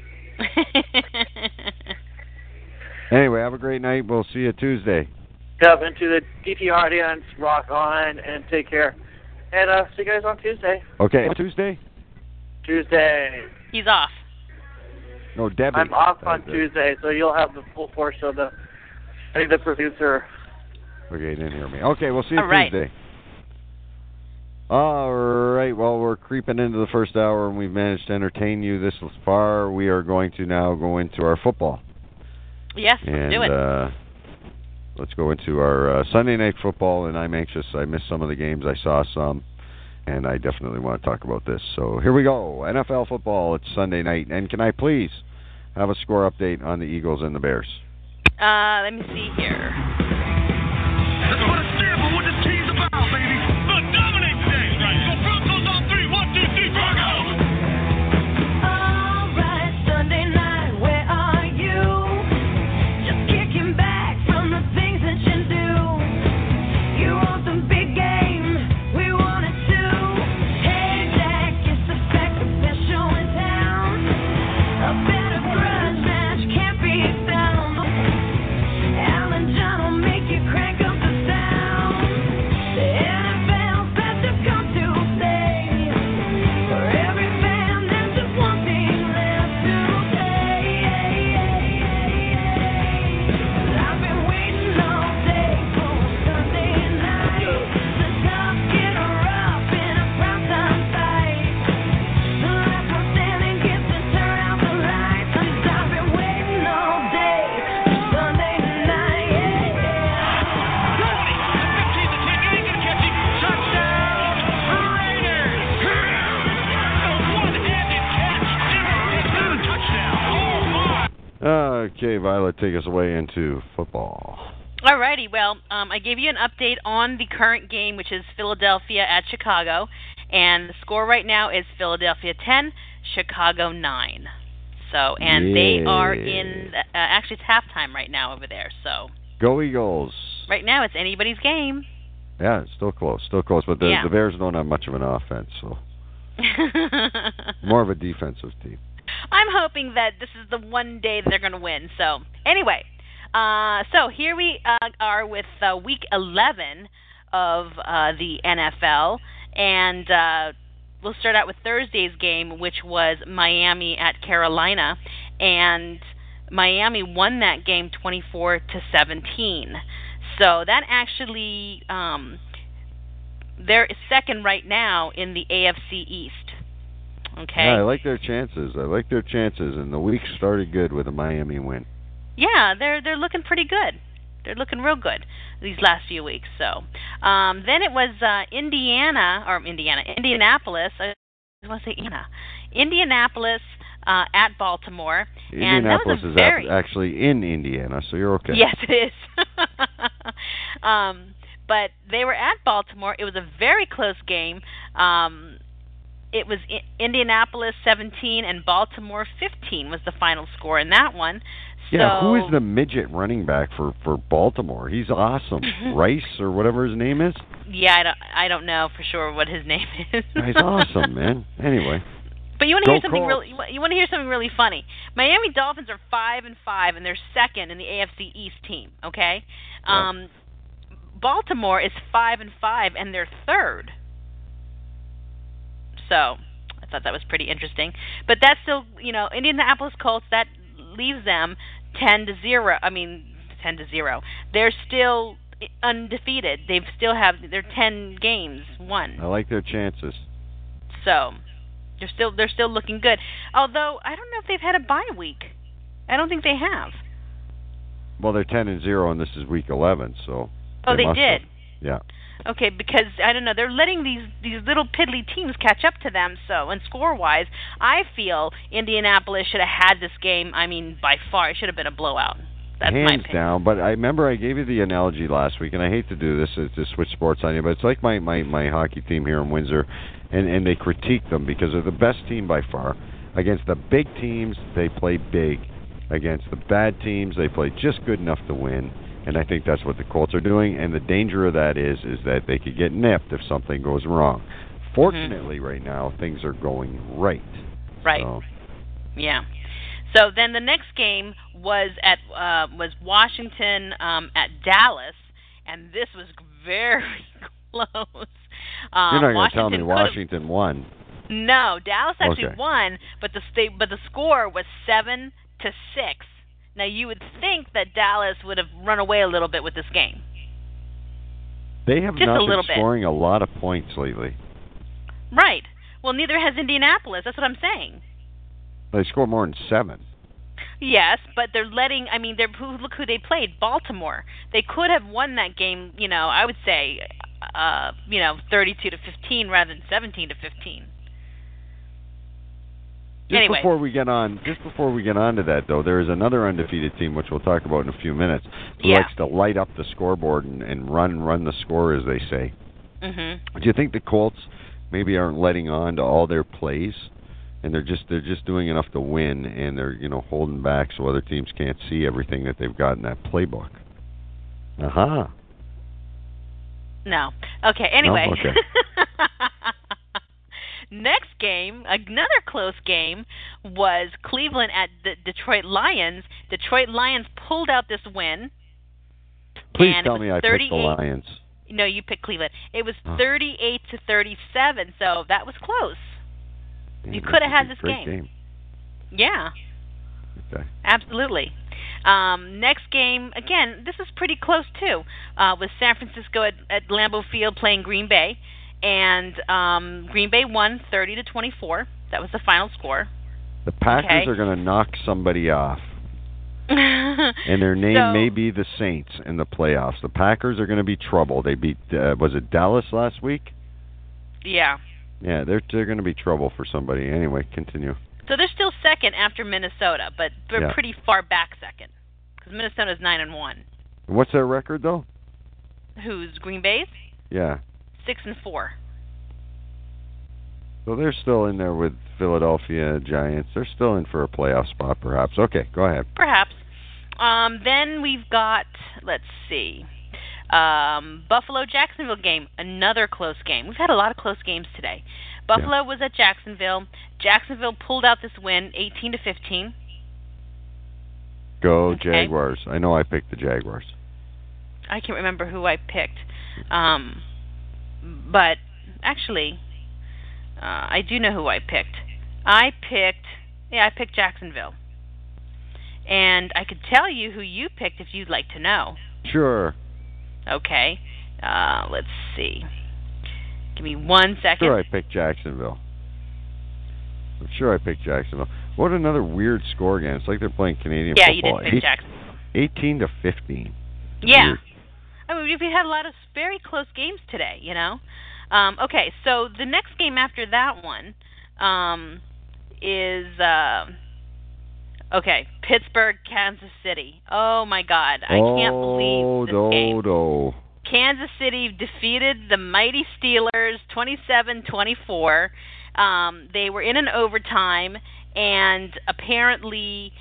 Anyway, have a great night. We'll see you Tuesday. Yep, and to the DT audience, rock on and take care. And see you guys on Tuesday. Okay, Tuesday? Tuesday. He's off. No, Debbie. I'm off on Tuesday, so you'll have the full force of the producer. Okay, you didn't hear me. Okay, we'll see you Tuesday. All right, well, we're creeping into the first hour, and we've managed to entertain you this far. We are going to now go into our football. Yes, let's do it. Let's go into our Sunday night football, and I'm anxious. I missed some of the games. I saw some, and I definitely want to talk about this. So here we go. NFL football, it's Sunday night. And can I please have a score update on the Eagles and the Bears? Let me see here. That's what it stands for, what this team's about, baby. The dominate today, right? So Broncos on 3, 1, 2, 3, Broncos! All right, Sunday night, where are you? Just kicking back from the things that you do. You want some big game, we want it too. Hey, Jack, it's the second special in town. A better grudge match can't be found. Alan John will make you crank up the sound. The NFL's best to come to play. For every fan, there's just one thing left to say. I've been waiting all day for Sunday night. The tough get rough in a primetime fight. The last one standing gets to turn out the lights. I've been waiting all day for Sunday night. Okay, Violet, take us away into football. Alrighty, well, I gave you an update on the current game, which is Philadelphia at Chicago, and the score right now is Philadelphia 10, Chicago 9. So, and they are in, actually it's halftime right now over there, so. Go Eagles. Right now it's anybody's game. Yeah, it's still close, but the Bears don't have much of an offense, so. More of a defensive team. I'm hoping that this is the one day that they're going to win. So, anyway, so here we are with Week 11 of the NFL, and we'll start out with Thursday's game, which was Miami at Carolina, and Miami won that game 24-17. So that actually, they're second right now in the AFC East. Okay. Yeah, I like their chances. And the week started good with a Miami win. Yeah, they're looking pretty good. They're looking real good these last few weeks. So, Then it was Indianapolis. I want to say Indianapolis at Baltimore. Indianapolis and is actually in Indiana, so you're okay. Yes, it is. But they were at Baltimore. It was a very close game. It was Indianapolis 17 and Baltimore 15 was the final score in that one. Yeah, who is the midget running back for Baltimore? He's awesome. Rice or whatever his name is? Yeah, I don't know for sure what his name is. He's awesome, man. Anyway. But you want to hear something really funny. Miami Dolphins are 5-5 and they're second in the AFC East team, okay? Yeah. Baltimore is 5-5 and they're third. So, I thought that was pretty interesting. But that's still, Indianapolis Colts, that leaves them 10-0. I mean, 10-0. They're still undefeated. They're 10 games won. I like their chances. So, they're still looking good. Although I don't know if they've had a bye week. I don't think they have. Well, they're 10-0 and this is week 11, so. Oh, they did. Yeah. Okay, because I don't know, they're letting these little piddly teams catch up to them. So, and score-wise, I feel Indianapolis should have had this game. I mean, by far, it should have been a blowout. That's my opinion. Hands down. But I remember I gave you the analogy last week, and I hate to do this to switch sports on you, but it's like my hockey team here in Windsor, and they critique them because they're the best team by far. Against the big teams, they play big. Against the bad teams, they play just good enough to win. And I think that's what the Colts are doing. And the danger of that is that they could get nipped if something goes wrong. Fortunately, right now, things are going right. Right. So. Yeah. So then the next game was Washington at Dallas, and this was very close. You're not going to tell me Washington won. No, Dallas actually won, but the score was 7-6. Now, you would think that Dallas would have run away a little bit with this game. They have just not a little been scoring a lot of points lately. Right. Well, neither has Indianapolis. That's what I'm saying. They score more than 7. Yes, but they're letting. I mean, look who they played. Baltimore. They could have won that game. I would say, 32-15 rather than 17-15. Before we get on to that, though, there is another undefeated team, which we'll talk about in a few minutes, who likes to light up the scoreboard and run the score, as they say. Mm-hmm. Do you think the Colts maybe aren't letting on to all their plays, and they're just doing enough to win, and they're holding back so other teams can't see everything that they've got in that playbook? Aha. No. Okay. Anyway. No? Okay. Next game, another close game, was Cleveland at the Detroit Lions. Detroit Lions pulled out this win. Please tell me I picked the Lions. No, you picked Cleveland. It was 38-37, so that was close. Yeah, you could have had this game. Yeah. Okay. Absolutely. Next game, again, this is pretty close too, with San Francisco at Lambeau Field playing Green Bay. And Green Bay won 30-24. That was the final score. The Packers are going to knock somebody off. And their name may be the Saints in the playoffs. The Packers are going to be trouble. They beat, was it Dallas last week? Yeah. Yeah, they're going to be trouble for somebody. Anyway, continue. So they're still second after Minnesota, but they're pretty far back second. Because Minnesota's 9-1. What's their record, though? Who's Green Bay's? Yeah. 6-4. So they're still in there with Philadelphia Giants. They're still in for a playoff spot, perhaps. Okay, go ahead. Perhaps. Then we've got, let's see, Buffalo-Jacksonville game, another close game. We've had a lot of close games today. Buffalo was at Jacksonville. Jacksonville pulled out this win, 18-15. Go Jaguars. I know I picked the Jaguars. I can't remember who I picked. But actually, I do know who I picked. I picked Jacksonville. And I could tell you who you picked if you'd like to know. Sure. Okay. Let's see. Give me 1 second. Sure, I picked Jacksonville. I'm sure I picked Jacksonville. What another weird score again. It's like they're playing Canadian football. Yeah, you did pick Jacksonville. 18-15. Yeah. Weird. I mean, we had a lot of very close games today, you know. Okay, so the next game after that one is Pittsburgh, Kansas City. Oh my God, I can't believe this game. Kansas City defeated the mighty Steelers 27-24. They were in an overtime, and apparently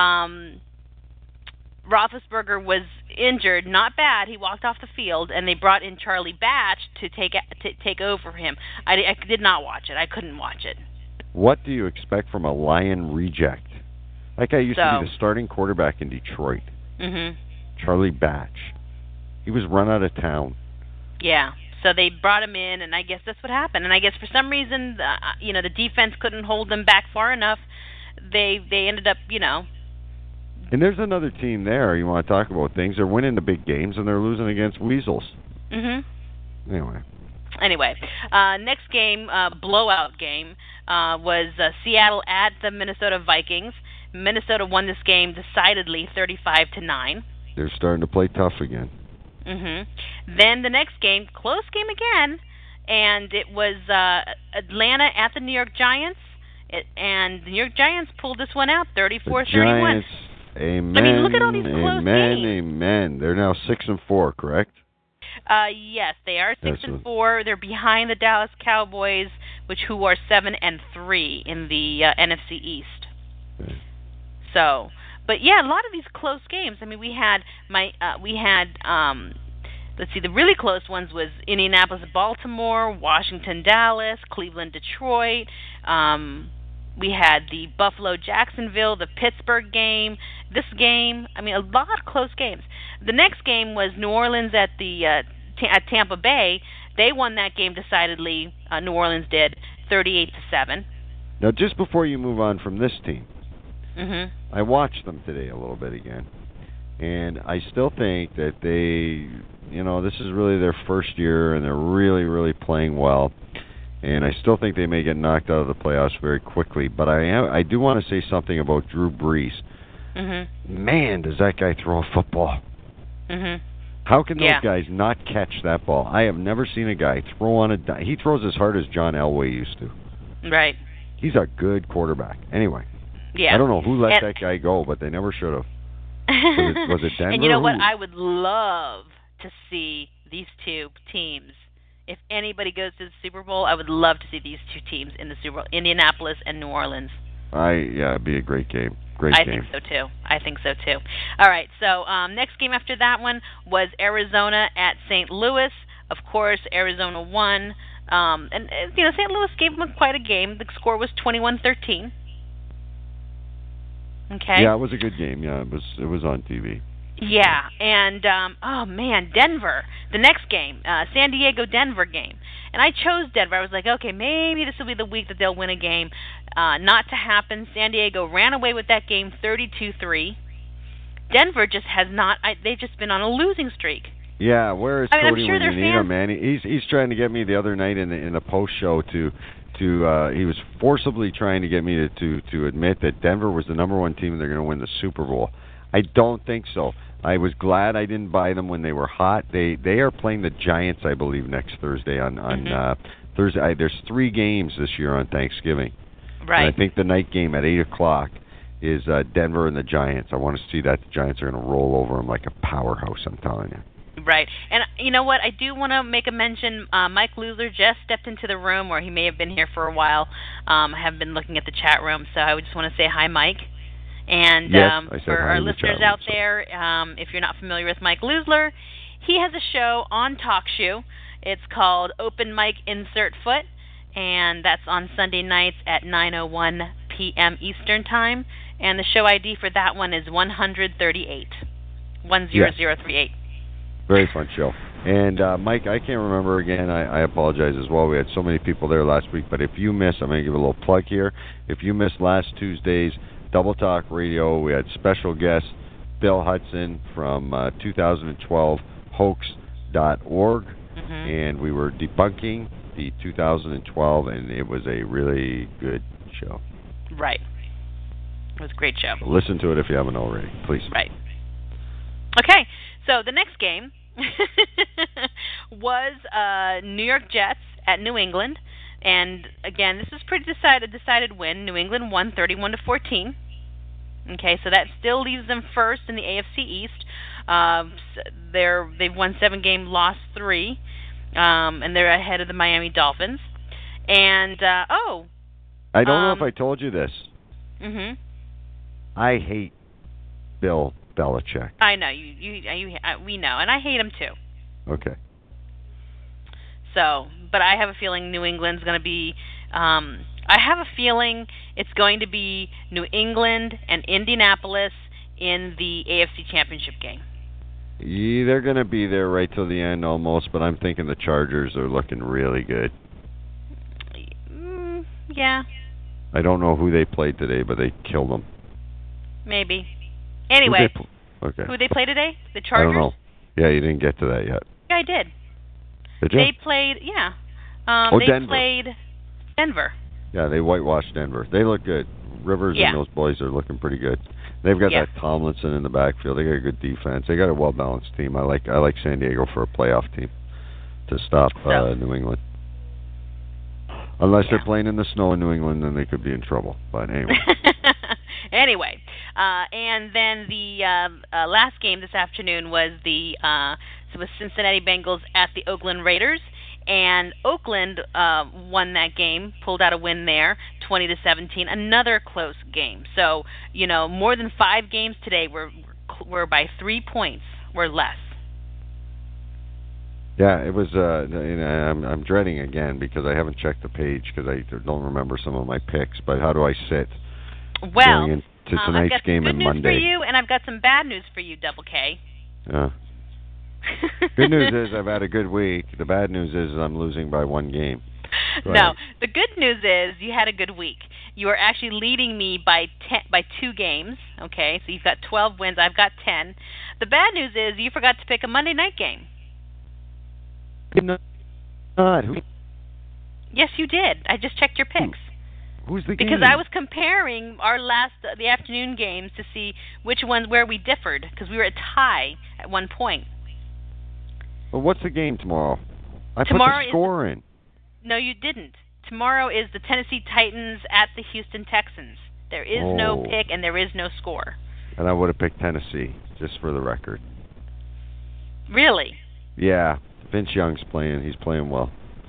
Roethlisberger was injured, not bad. He walked off the field, and they brought in Charlie Batch to take over him. I did not watch it. I couldn't watch it. What do you expect from a Lion reject? That guy used to be the starting quarterback in Detroit. Mm-hmm. Charlie Batch. He was run out of town. Yeah. So they brought him in, and I guess that's what happened. And I guess for some reason, the defense couldn't hold them back far enough. They ended up, And there's another team there. You want to talk about things? They're winning the big games, and they're losing against Weasels. Mm-hmm. Anyway, next game, blowout game, was Seattle at the Minnesota Vikings. Minnesota won this game decidedly, 35-9. They're starting to play tough again. Mm-hmm. Then the next game, close game again, and it was Atlanta at the New York Giants, and the New York Giants pulled this one out, 34-31. Giants, amen. I mean, look at all these close games. Amen. They're now 6-4, correct? Yes, they are 6-4. They're behind the Dallas Cowboys, who are 7-3 in the NFC East. Okay. So. But yeah, a lot of these close games. I mean, we had let's see, the really close ones was Indianapolis, Baltimore, Washington, Dallas, Cleveland, Detroit. We had the Buffalo, Jacksonville, the Pittsburgh game. This game, I mean, a lot of close games. The next game was New Orleans at at Tampa Bay. They won that game decidedly. New Orleans did, 38-7. Now, just before you move on from this team. Mm-hmm. I watched them today a little bit again, and I still think that they, this is really their first year, and they're really, really playing well, and I still think they may get knocked out of the playoffs very quickly, but I do want to say something about Drew Brees. Mm-hmm. Man, does that guy throw a football. Mm-hmm. How can those guys not catch that ball? I have never seen a guy throw on he throws as hard as John Elway used to. Right. He's a good quarterback. Anyway. Yeah. I don't know who let that guy go, but they never should have. Was it Denver? And you know what? I would love to see these two teams. If anybody goes to the Super Bowl, I would love to see these two teams in the Super Bowl, Indianapolis and New Orleans. It'd be a great game. I think so too. All right, so next game after that one was Arizona at St. Louis. Of course, Arizona won. And St. Louis gave them quite a game. The score was 21-13. Okay. Yeah, it was a good game. Yeah, it was on TV. Yeah, and Denver. The next game, San Diego-Denver game, and I chose Denver. I was like, okay, maybe this will be the week that they'll win a game. Not to happen. San Diego ran away with that game, 32-3. Denver just has not. They've just been on a losing streak. Yeah, where is Cody I'm sure when you need him, man? He's trying to get me the other night in the post show to he was forcibly trying to get me to admit that Denver was the number one team and they're going to win the Super Bowl. I don't think so. I was glad I didn't buy them when they were hot. They are playing the Giants, I believe, next Thursday on Thursday. There's 3 games this year on Thanksgiving. Right. And I think the night game at 8:00 is Denver and the Giants. I want to see that. The Giants are going to roll over them like a powerhouse, I'm telling you. Right. And you know what? I do want to make a mention. Mike Lusler just stepped into the room, or he may have been here for a while. I have been looking at the chat room, so I would just want to say hi, Mike. And for our listeners out there, if you're not familiar with Mike Lusler, he has a show on TalkShoe. It's called Open Mic Insert Foot, and that's on Sunday nights at 9:01 p.m. Eastern Time. And the show ID for that one is 138. 10038. Very fun show. And Mike, I can't remember again. I apologize as well. We had so many people there last week. But if you missed, I'm going to give a little plug here. If you missed last Tuesday's Double Talk Radio, we had special guest Bill Hudson from 2012 hoax.org. And we were debunking the 2012, and it was a really good show. Right. It was a great show. So listen to it if you haven't already, please. Right. Okay, so the next game was New York Jets at New England. And again, this is pretty decided win. New England won 31-14. Okay, so that still leaves them first in the AFC East. They've won 7 games, lost 3, and they're ahead of the Miami Dolphins. And I don't know if I told you this. Mhm. I hate Bill Belichick. I know we know, and I hate him too. Okay. So, but I have a feeling New England's going to be. I have a feeling it's going to be New England and Indianapolis in the AFC Championship game. Yeah, they're going to be there right till the end almost, but I'm thinking the Chargers are looking really good. Yeah. I don't know who they played today, but they killed them. Maybe. Anyway, who they play today? The Chargers? I don't know. Yeah, you didn't get to that yet. Yeah, I did. Did you? They played, they Denver. played Denver. Yeah, they whitewashed Denver. They look good. Rivers and those boys are looking pretty good. They've got that Tomlinson in the backfield. They got a good defense. They got a well-balanced team. I like San Diego for a playoff team to stop New England. Unless they're playing in the snow in New England, then they could be in trouble. But anyway. Anyway, and then the last game this afternoon was the Cincinnati Bengals at the Oakland Raiders, and Oakland won that game, pulled out a win there, 20-17. Another close game. So more than 5 games today were by 3 points or less. Yeah, it was. I'm dreading again because I haven't checked the page because I don't remember some of my picks. But how do I sit? Well, going into tonight's game and Monday. I've got some good news for you, and I've got some bad news for you, Double K. Yeah. Good news is I've had a good week. The bad news is I'm losing by 1 game. No, the good news is you had a good week. You are actually leading me by 2 games. Okay, so you've got 12 wins. I've got 10. The bad news is you forgot to pick a Monday night game. Who? Yes, you did. I just checked your picks. Who's the game? Because I was comparing the afternoon games to see which ones where we differed, because we were a tie at one point. Well, what's the game tomorrow? I put the score in. No, you didn't. Tomorrow is the Tennessee Titans at the Houston Texans. There is no pick and there is no score. And I would have picked Tennessee, just for the record. Really? Yeah. Vince Young's playing. He's playing well.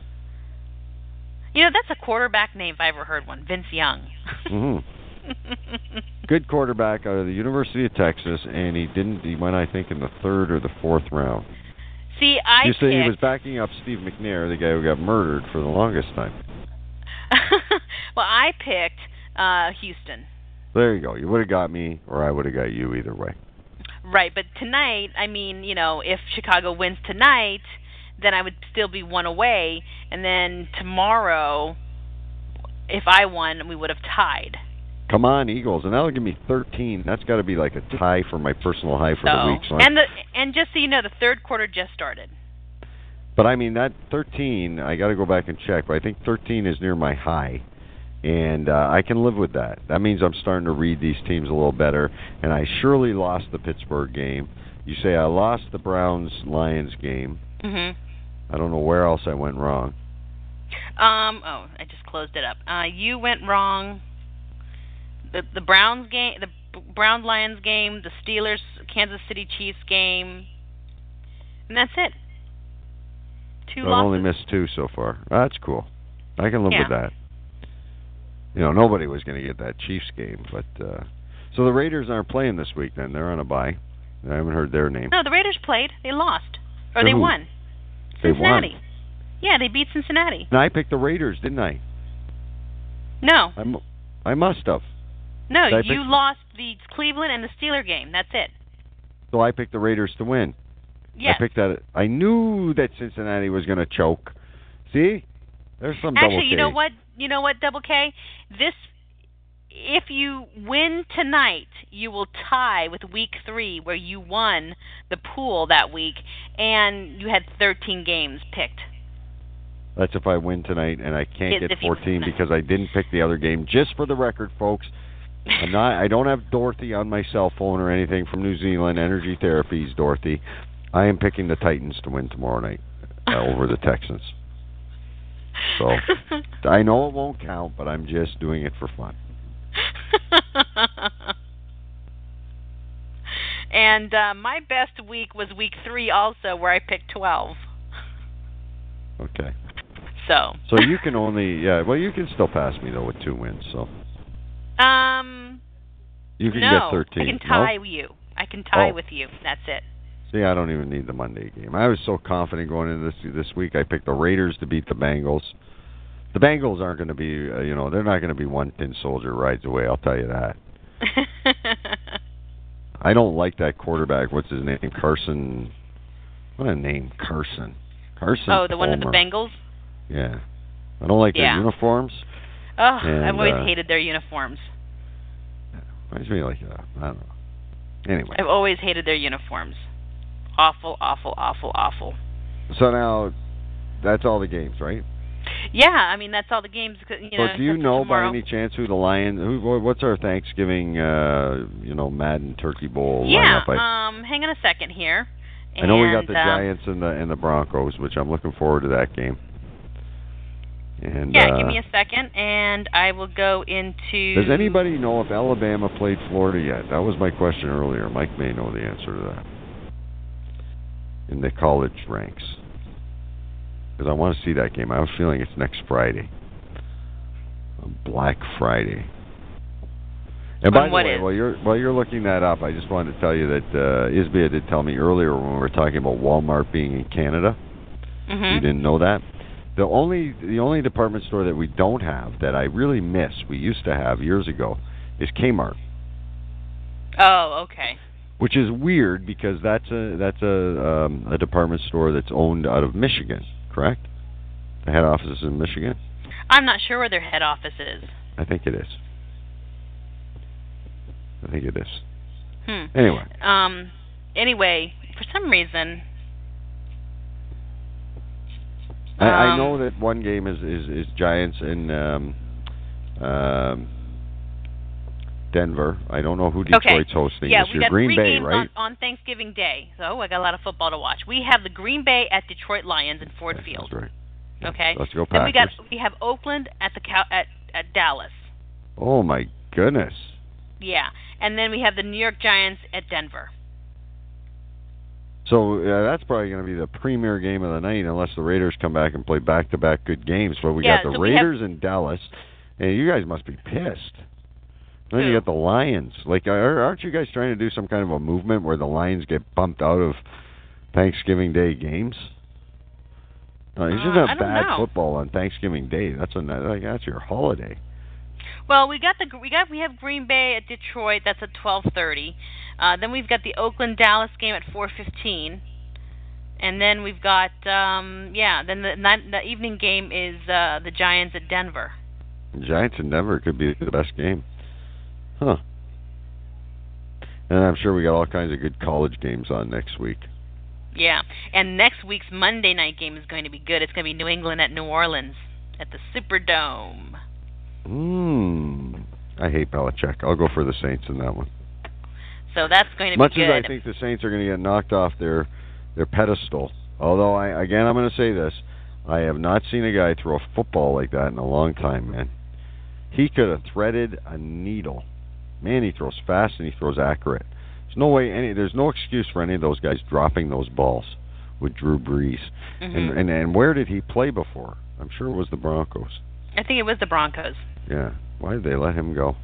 That's a quarterback name if I ever heard one. Vince Young. Mm-hmm. Good quarterback out of the University of Texas, and he went, I think, in the 3rd or the 4th round. See, You say he was backing up Steve McNair, the guy who got murdered for the longest time. Well, I picked Houston. There you go. You would have got me, or I would have got you either way. Right, but tonight, if Chicago wins tonight, then I would still be 1 away, and then tomorrow, if I won, we would have tied. Come on, Eagles, and that'll give me 13. That's got to be like a tie for my personal high for the week. So and just so you know, the 3rd quarter just started. But I mean, that 13, I got to go back and check, but I think 13 is near my high, and I can live with that. That means I'm starting to read these teams a little better, and I surely lost the Pittsburgh game. You say I lost the Browns-Lions game. Mm-hmm. I don't know where else I went wrong. I just closed it up. You went wrong. The Browns game, the Browns-Lions game, the Steelers, Kansas City Chiefs game, and that's it. 2 losses. I've only missed 2 so far. That's cool. I can live with that. Nobody was going to get that Chiefs game, but so the Raiders aren't playing this week. Then they're on a bye. I haven't heard their name. No, the Raiders played. They lost, or they won. Cincinnati. They won. Yeah, they beat Cincinnati. And I picked the Raiders, didn't I? No. I must have. No, you lost the Cleveland and the Steeler game. That's it. So I picked the Raiders to win. Yes. I picked that. I knew that Cincinnati was going to choke. See? There's some double K. Actually, you know what, Double K? If you win tonight, you will tie with Week 3, where you won the pool that week, and you had 13 games picked. That's if I win tonight, and I can't get 14 because I didn't pick the other game. Just for the record, folks, I don't have Dorothy on my cell phone or anything from New Zealand Energy Therapies, Dorothy. I am picking the Titans to win tomorrow night over the Texans. So I know it won't count, but I'm just doing it for fun. And my best week was week 3 also, where I picked 12. Okay. So you can only you can still pass me though with 2 wins. So you can get 13. I can tie you. I can tie with you. That's it. See, I don't even need the Monday game. I was so confident going into this week. I picked the Raiders to beat the Bengals. The Bengals aren't going to be, they're not going to be one tin soldier rides away. I'll tell you that. I don't like that quarterback. What's his name? Carson. What a name, Carson. Carson. Oh, the Palmer. one of the Bengals? Yeah. I don't like their uniforms. Oh, I've always hated their uniforms. Reminds me like, I don't know. Anyway. I've always hated their uniforms. Awful, awful, awful, awful. So now, that's all the games, right? Yeah, I mean, that's all the games. So do you know tomorrow. by any chance who the Lions, what's our Thanksgiving, Madden Turkey Bowl lineup? Yeah, hang on a second here. I know we got the Giants and the Broncos, which I'm looking forward to that game. And give me a second, and I will go into... Does anybody know if Alabama played Florida yet? That was my question earlier. Mike may know the answer to that. In the college ranks. Because I want to see that game. I have a feeling it's next Friday. Black Friday. And by the way, while you're looking that up, I just wanted to tell you that Isbia did tell me earlier when we were talking about Walmart being in Canada. Mm-hmm. You didn't know that? The only department store that we don't have that I really miss, we used to have years ago, is Kmart. Oh, okay. Which is weird because that's a department store that's owned out of Michigan, correct? The head office is in Michigan? I'm not sure where their head office is. I think it is. Anyway. Anyway, for some reason... I know that one game is Giants in Denver. I don't know who Detroit's hosting this year. Green Bay, right? On Thanksgiving Day. So I got a lot of football to watch. We have the Green Bay at Detroit Lions in Ford Field. That's right. Okay. Let's go Packers. Then we have Oakland at at Dallas. Oh my goodness. Yeah, and then we have the New York Giants at Denver. So that's probably going to be the premier game of the night unless the Raiders come back and play back-to-back good games. But we got the Raiders in Dallas, and you guys must be pissed. Then you got the Lions. Like, aren't you guys trying to do some kind of a movement where the Lions get bumped out of Thanksgiving Day games? No, you shouldn't have bad football on Thanksgiving Day. That's your holiday. Well, we have Green Bay at Detroit. That's at 12:30. Then we've got the Oakland-Dallas game at 4:15, and then we've got then the evening game is the Giants at Denver. The Giants in Denver could be the best game, huh? And I'm sure we got all kinds of good college games on next week. Yeah, and next week's Monday night game is going to be good. It's going to be New England at New Orleans at the Superdome. I hate Belichick. I'll go for the Saints in that one. So that's going to be good. Much as I think the Saints are going to get knocked off their pedestal. Although, I'm going to say this. I have not seen a guy throw a football like that in a long time, man. He could have threaded a needle. Man, he throws fast and he throws accurate. There's no excuse for any of those guys dropping those balls with Drew Brees. Mm-hmm. And where did he play before? I'm sure it was the Broncos. I think it was the Broncos. Yeah. Why did they let him go?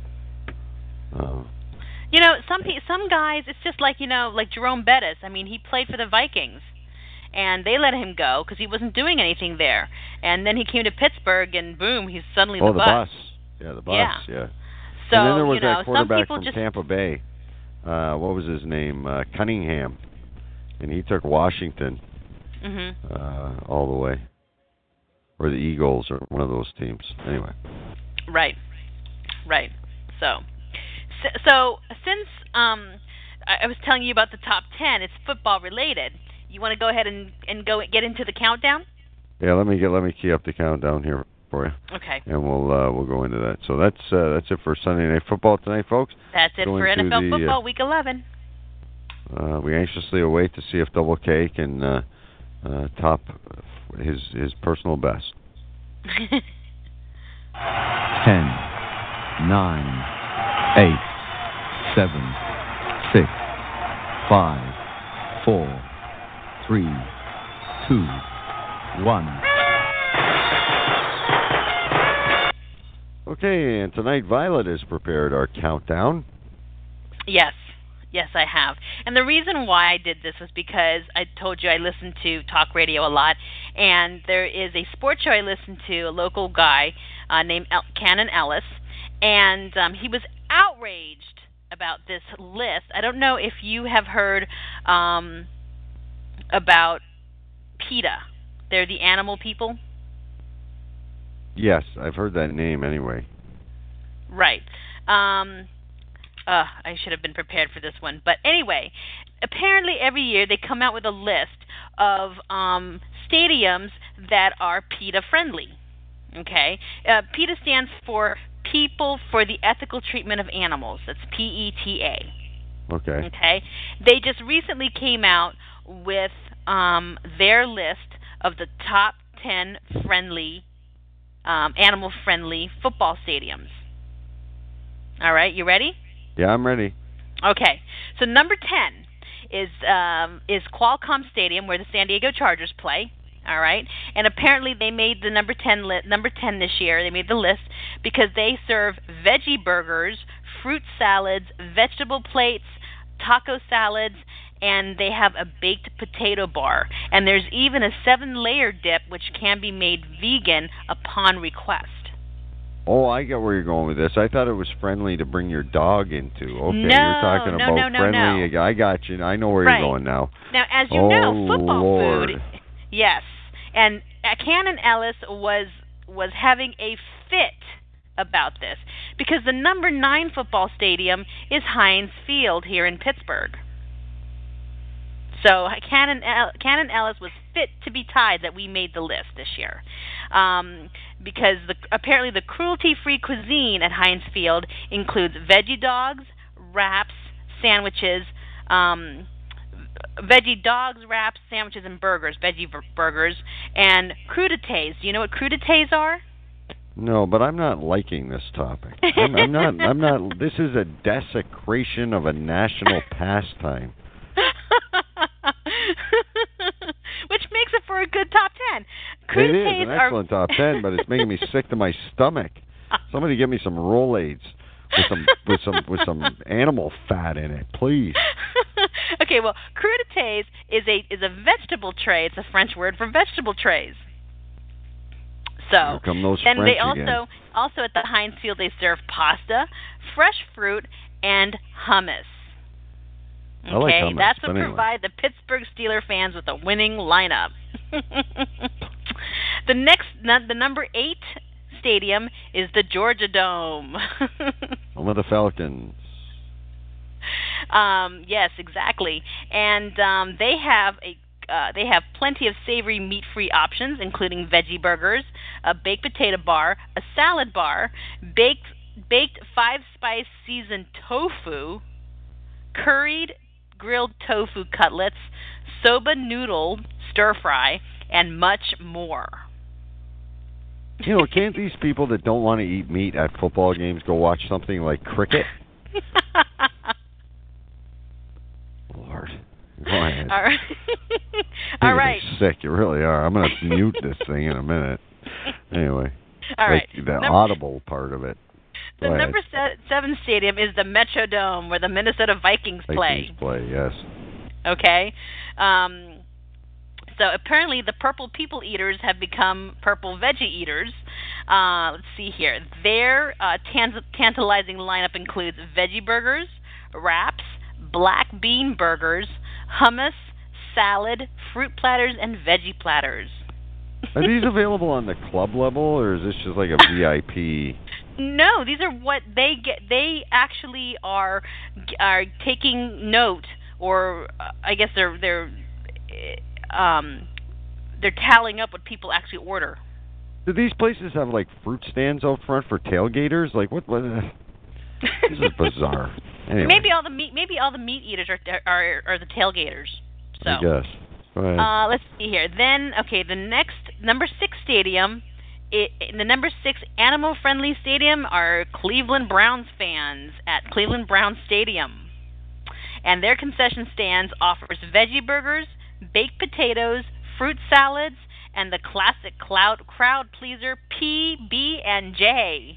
Some guys, it's just like Jerome Bettis. I mean, he played for the Vikings, and they let him go because he wasn't doing anything there. And then he came to Pittsburgh, and boom, he's suddenly the bus. Yeah, the bus, yeah. So, and then there was that quarterback from Tampa Bay. What was his name? Cunningham. And he took Washington all the way. Or the Eagles, or one of those teams. Anyway. Right. So since I was telling you about the top 10, it's football related. You want to go ahead and go get into the countdown? Yeah, let me key up the countdown here for you. Okay. And we'll go into that. So that's it for Sunday Night Football tonight, folks. That's it for NFL football, Week 11. We anxiously await to see if Double K can top his personal best. 10, 9, 8, 7, 6, 5, 4, 3, 2, 1. Okay, and tonight Violet has prepared our countdown. Yes. Yes, I have. And the reason why I did this was because I told you I listen to talk radio a lot, and there is a sports show I listen to, a local guy named Cannon Ellis, and he was outraged about this list. I don't know if you have heard about PETA. They're the animal people. Yes, I've heard that name anyway. Right. I should have been prepared for this one. But anyway, apparently every year they come out with a list of stadiums that are PETA friendly. Okay? PETA stands for People for the Ethical Treatment of Animals. That's PETA. Okay. Okay? They just recently came out with their list of the top 10 friendly, animal-friendly football stadiums. All right, you ready? Yeah, I'm ready. Okay, so number 10 is Qualcomm Stadium, where the San Diego Chargers play. All right, and apparently they made the number 10 this year. They made the list because they serve veggie burgers, fruit salads, vegetable plates, taco salads, and they have a baked potato bar. And there's even a 7-layer dip which can be made vegan upon request. Oh, I get where you're going with this. I thought it was friendly to bring your dog into. Okay, no, you're talking about friendly. No. I got you. I know where right. you're going now. Now, as you know, football Lord. food. Yes, and Cannon Ellis was having a fit about this because the number 9 football stadium is Heinz Field here in Pittsburgh. So Cannon Ellis was fit to be tied that we made the list this year, because apparently the cruelty-free cuisine at Heinz Field includes veggie dogs, wraps, sandwiches, and burgers, veggie burgers, and crudités. Do you know what crudités are? No, but I'm not liking this topic. I'm not. This is a desecration of a national pastime. Which makes it for a good top 10. It is an excellent top 10, but it's making me sick to my stomach. Somebody give me some Rolaids with some animal fat in it, please. Okay, well, crudités is a vegetable tray. It's a French word for vegetable trays. So, here come those and French they also at the Heinz Field they serve pasta, fresh fruit, and hummus. Okay, I like hummus, that's what provide the Pittsburgh Steelers fans with a winning lineup. The number 8 stadium is the Georgia Dome. Home of the Falcons. Yes, exactly, and they have plenty of savory meat-free options, including veggie burgers, a baked potato bar, a salad bar, baked 5-spice seasoned tofu, curried grilled tofu cutlets, soba noodle stir fry, and much more. You know, can't these people that don't want to eat meat at football games go watch something like cricket? Lord. Go ahead. All right. All right. Sick, you really are. I'm going to mute this thing in a minute. Anyway. All right. The audible part of it. The number 7 stadium is the Metrodome, where the Minnesota Vikings play. Yes. Okay. So apparently the purple people eaters have become purple veggie eaters. Let's see here. Their tantalizing lineup includes veggie burgers, wraps, black bean burgers, hummus, salad, fruit platters, and veggie platters. Are these available on the club level, or is this just like a VIP? No, these are what they get. They actually are taking note, or I guess they're tallying up what people actually order. Do these places have like fruit stands out front for tailgaters? Like what? This is bizarre. Anyway. Maybe all the meat eaters are the tailgaters. So. I guess. Go ahead. Let's see here. Then, the next number 6 stadium, the number 6 animal-friendly stadium are Cleveland Browns fans at Cleveland Browns Stadium, and their concession stands offers veggie burgers, baked potatoes, fruit salads, and the classic crowd pleaser PB&J.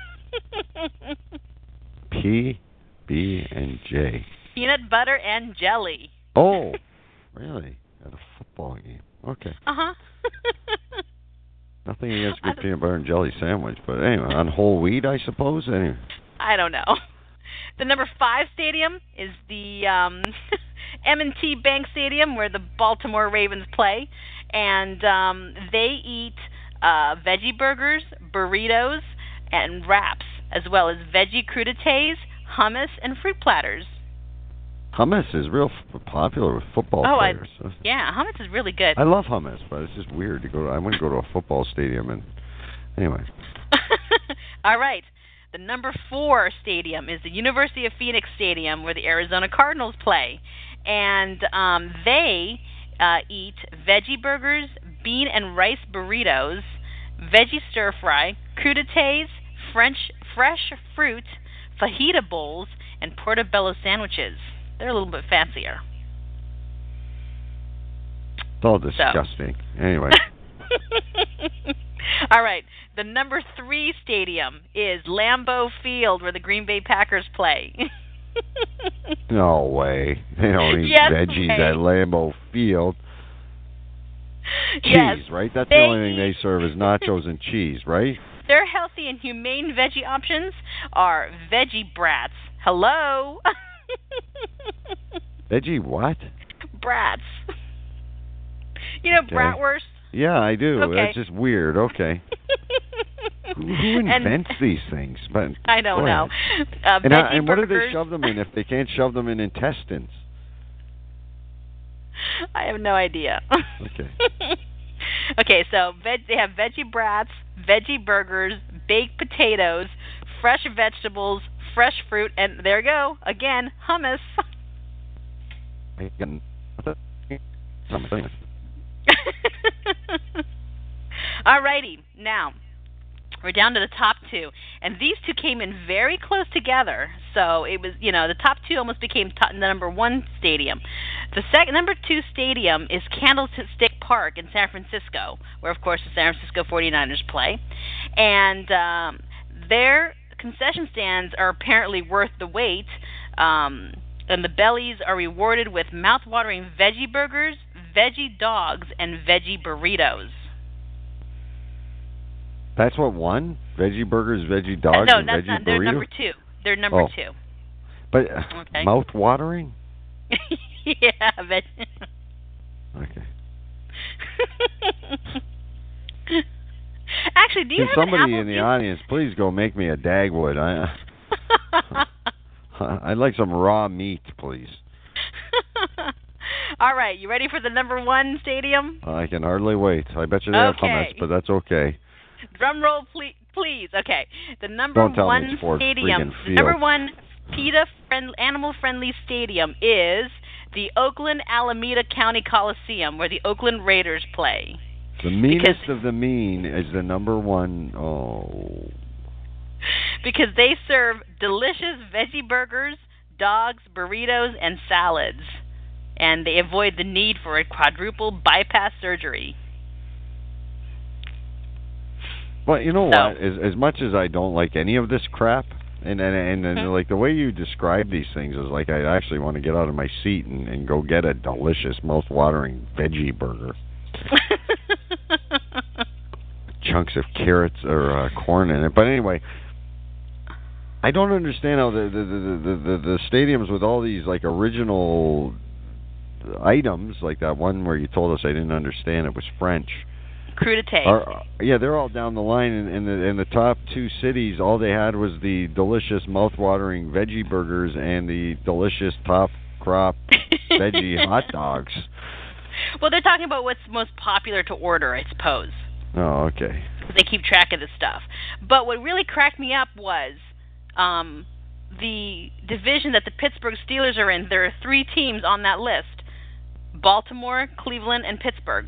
PB&J. Peanut butter and jelly. Oh, really? At a football game. Okay. Uh-huh. Nothing against good peanut butter and jelly sandwich, but anyway, on whole wheat, I suppose. Anyway. I don't know. The number 5 stadium is the M&T Bank Stadium, where the Baltimore Ravens play, and they eat veggie burgers, burritos, and wraps, as well as veggie crudités, hummus, and fruit platters. Hummus is real popular with football players. Yeah, hummus is really good. I love hummus, but it's just weird to go to. I wouldn't go to a football stadium, and anyway. All right. The number 4 stadium is the University of Phoenix Stadium, where the Arizona Cardinals play, and they eat veggie burgers, bean and rice burritos, veggie stir fry, crudités, fresh fruit, fajita bowls, and portobello sandwiches. They're a little bit fancier. It's all disgusting. So. Anyway. All right. The number 3 stadium is Lambeau Field, where the Green Bay Packers play. No way. They don't eat veggies at Lambeau Field. Cheese, right? That's the only thing they serve is nachos and cheese, right? Their healthy and humane veggie options are veggie brats. Hello? Veggie what? Brats. You know bratwurst? Yeah, I do. Okay. That's just weird. Okay. Who invents these things? But I don't know. And what do they shove them in if they can't shove them in intestines? I have no idea. Okay. Okay, so they have veggie brats, veggie burgers, baked potatoes, fresh vegetables, fresh fruit, and there you go, again, hummus. Alrighty, now we're down to the top 2, and these 2 came in very close together. So it was, the top 2 almost became the number 1 stadium. The number 2 stadium is Candlestick Park in San Francisco, where of course the San Francisco 49ers play, and their concession stands are apparently worth the wait. And the bellies are rewarded with mouth-watering veggie burgers, veggie dogs, and veggie burritos. That's what won? Veggie burgers, veggie dogs, and veggie burritos? No, that's not. They're number 2. They're number 2. But mouth-watering? Yeah. Okay. Actually, do you have somebody in the audience please go make me a Dagwood? I'd like some raw meat, please. All right, you ready for the number 1 stadium? I can hardly wait. I bet you they have hummus, but that's okay. Drum roll, please. Okay, the number 1 stadium, the number 1 PETA animal-friendly stadium is the Oakland Alameda County Coliseum, where the Oakland Raiders play. The meanest of the mean is the number 1. Oh. Because they serve delicious veggie burgers, dogs, burritos, and salads. And they avoid the need for a quadruple bypass surgery. Well, you know what? As much as I don't like any of this crap, and like the way you describe these things is like I actually want to get out of my seat and go get a delicious, mouth-watering veggie burger. Chunks of carrots or corn in it. But anyway, I don't understand how the stadiums with all these like original items, like that one where you told us I didn't understand it was French. Crudités. Yeah, they're all down the line. In the top 2 cities, all they had was the delicious, mouth-watering veggie burgers and the delicious top crop veggie hot dogs. Well, they're talking about what's most popular to order, I suppose. Oh, okay. They keep track of this stuff. But what really cracked me up was the division that the Pittsburgh Steelers are in, there are 3 teams on that list: Baltimore, Cleveland, and Pittsburgh.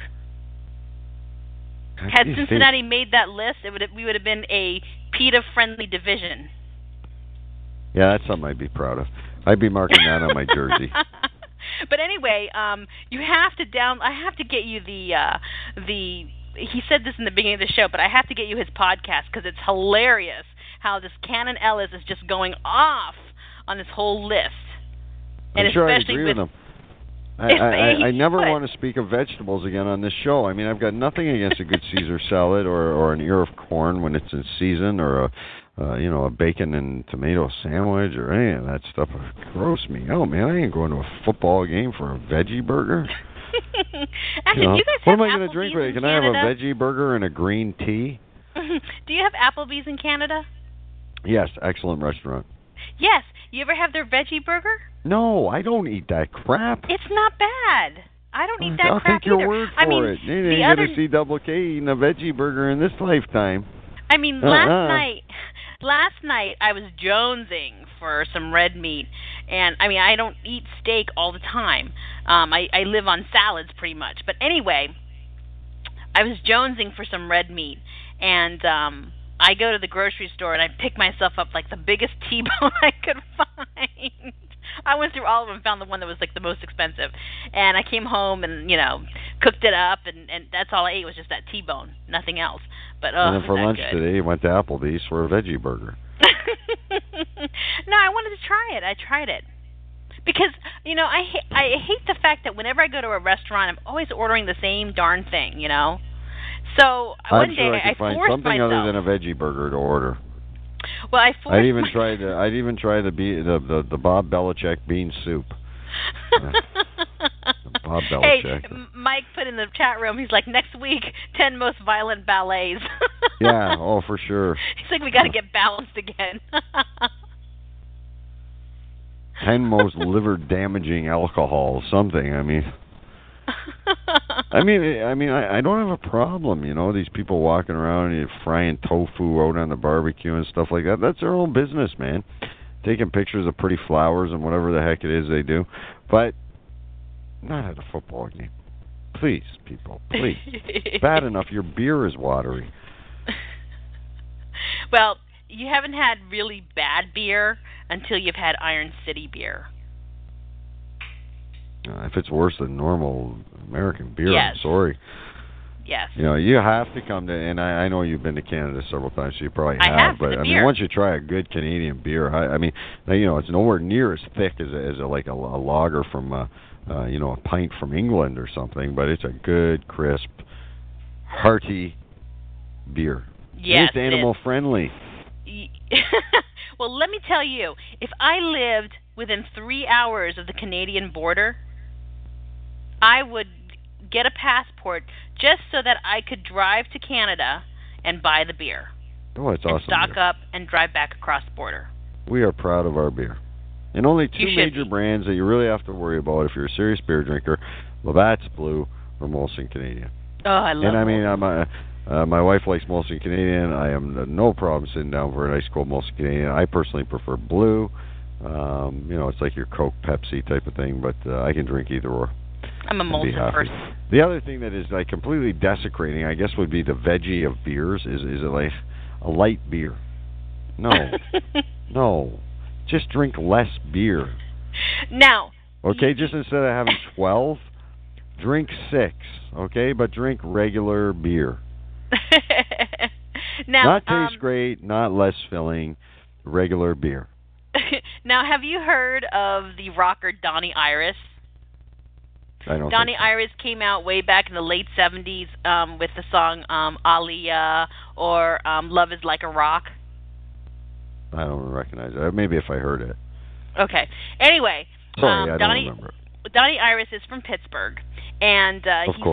Had Cincinnati made that list, we would have been a PETA-friendly division. Yeah, that's something I'd be proud of. I'd be marking that on my jersey. But anyway, you have to I have to get you the. He said this in the beginning of the show, but I have to get you his podcast because it's hilarious how this Cannon Ellis is just going off on this whole list. And I'm sure especially I agree with him. I never want to speak of vegetables again on this show. I mean, I've got nothing against a good Caesar salad or an ear of corn when it's in season, or a bacon and tomato sandwich or any of that stuff. Gross me out, man. I ain't going to a football game for a veggie burger. Actually, do you guys what have am I going to Applebee's drink for it? Can Canada? I have a veggie burger and a green tea? Do you have Applebee's in Canada? Yes, excellent restaurant. Yes. You ever have their veggie burger? No, I don't eat that crap. It's not bad. I don't eat that I'll crap take your either. word for it. You ain't going to see Double K eating a veggie burger in this lifetime. I mean, last night I was jonesing for some red meat, and I mean I don't eat steak all the time. I live on salads pretty much. But anyway, I was jonesing for some red meat, and I go to the grocery store and I pick myself up like the biggest T-bone I could find. I went through all of them and found the one that was like the most expensive. And I came home and, cooked it up, and that's all I ate was just that T-bone, nothing else. But and then for lunch good. today, you went to Applebee's for a veggie burger. No, I wanted to try it. I tried it. Because, I hate the fact that whenever I go to a restaurant, I'm always ordering the same darn thing, So one day I could find something myself, other than a veggie burger to order. Well, I'd even try the Bob Belichick bean soup. Bob Belichick. Hey, Mike put in the chat room. He's like, next week, 10 most violent ballets. Yeah. Oh, for sure. He's like, we got to get balanced again. 10 most liver-damaging alcohol. Something. I mean, I don't have a problem, these people walking around and frying tofu out on the barbecue and stuff like that. That's their own business, man. Taking pictures of pretty flowers and whatever the heck it is they do. But not at a football game. Please, people, please. Bad enough your beer is watery. Well, you haven't had really bad beer until you've had Iron City beer. If it's worse than normal American beer, yes. I'm sorry. Yes. You have to come to, and I know you've been to Canada several times, so you probably have. But I mean, once you try a good Canadian beer, I mean, it's nowhere near as thick as a lager from a pint from England or something, but it's a good, crisp, hearty beer. Yes, it's animal friendly. Well, let me tell you, if I lived within 3 hours of the Canadian border, I would get a passport just so that I could drive to Canada and buy the beer. Oh, that's awesome. Stock up and drive back across the border. We are proud of our beer. And only 2 major brands that you really have to worry about if you're a serious beer drinker: Labatt's Blue or Molson Canadian. Oh, I love it. And I mean, my wife likes Molson Canadian. I have no problem sitting down for a nice cold Molson Canadian. I personally prefer Blue. It's like your Coke, Pepsi type of thing, but I can drink either or. I'm a Molson person. The other thing that is like completely desecrating, I guess, would be the veggie of beers. Is it like a light beer? No, no. Just drink less beer. Now. Okay, just instead of having 12, drink 6. Okay, but drink regular beer. Now, not taste great, not less filling, regular beer. Now, have you heard of the rocker Donnie Iris? I don't Donnie think so. Iris came out way back in the late 70s with the song Aliyah or Love is Like a Rock. I don't recognize it. Maybe if I heard it. Okay. Anyway, sorry, I don't remember. Donnie Iris is from Pittsburgh, and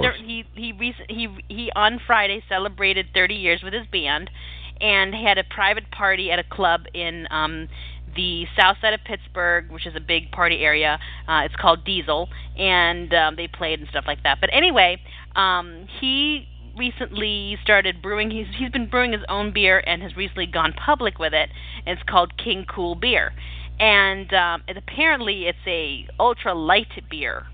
he on Friday celebrated 30 years with his band, and had a private party at a club in the south side of Pittsburgh, which is a big party area. It's called Diesel, and they played and stuff like that. But anyway, he recently started brewing. He's been brewing his own beer and has recently gone public with it. It's called King Cool Beer, and apparently it's a ultra light beer.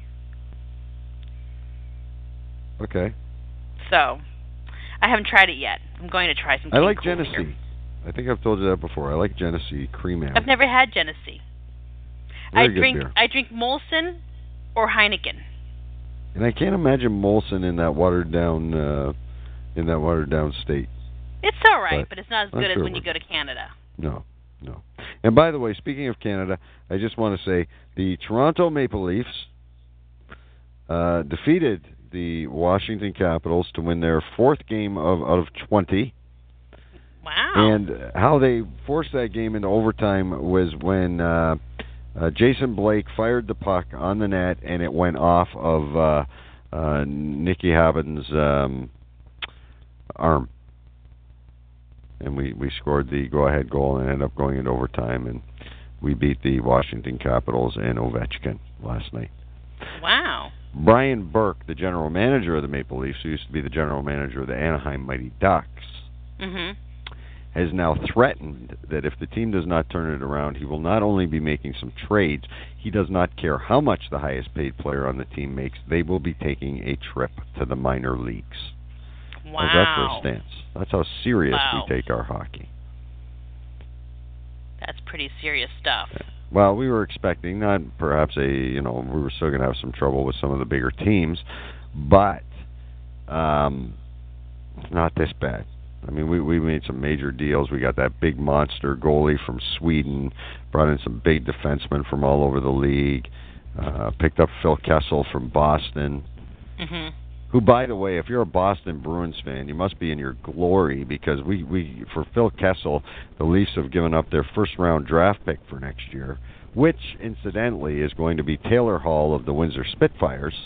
Okay. So, I haven't tried it yet. I'm going to try some King I like Cool Genesee. Beer. I think I've told you that before. I like Genesee Cream Ale. I've never had Genesee. Very good beer. I drink Molson or Heineken. And I can't imagine Molson in that watered down state. It's all right, but it's not as good as when you go to Canada. No. And by the way, speaking of Canada, I just want to say the Toronto Maple Leafs defeated the Washington Capitals to win their fourth game out of 20. Wow. And how they forced that game into overtime was when Jason Blake fired the puck on the net, and it went off of Nicky Haben's arm. And we scored the go-ahead goal and ended up going into overtime, and we beat the Washington Capitals and Ovechkin last night. Wow. Brian Burke, the general manager of the Maple Leafs, who used to be the general manager of the Anaheim Mighty Ducks, has now threatened that if the team does not turn it around, he will not only be making some trades, he does not care how much the highest paid player on the team makes, they will be taking a trip to the minor leagues. Wow. How's that for a stance? That's how serious we take our hockey. That's pretty serious stuff. Yeah. Well, we were expecting we were still going to have some trouble with some of the bigger teams, but not this bad. I mean, we made some major deals. We got that big monster goalie from Sweden, brought in some big defensemen from all over the league, picked up Phil Kessel from Boston, who, by the way, if you're a Boston Bruins fan, you must be in your glory, because we for Phil Kessel, the Leafs have given up their first-round draft pick for next year, which, incidentally, is going to be Taylor Hall of the Windsor Spitfires.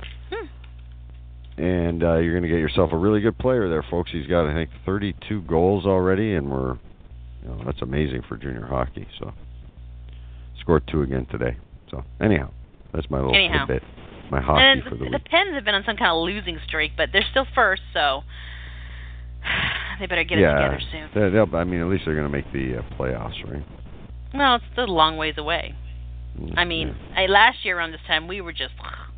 And you're going to get yourself a really good player there, folks. He's got, I think, 32 goals already, and that's amazing for junior hockey. So, scored 2 again today. So, anyhow, that's my little tidbit. My hockey and for the week. The Pens have been on some kind of losing streak, but they're still first, so they better get it together soon. At least they're going to make the playoffs, right? Well, it's still a long ways away. Last year around this time, we were just,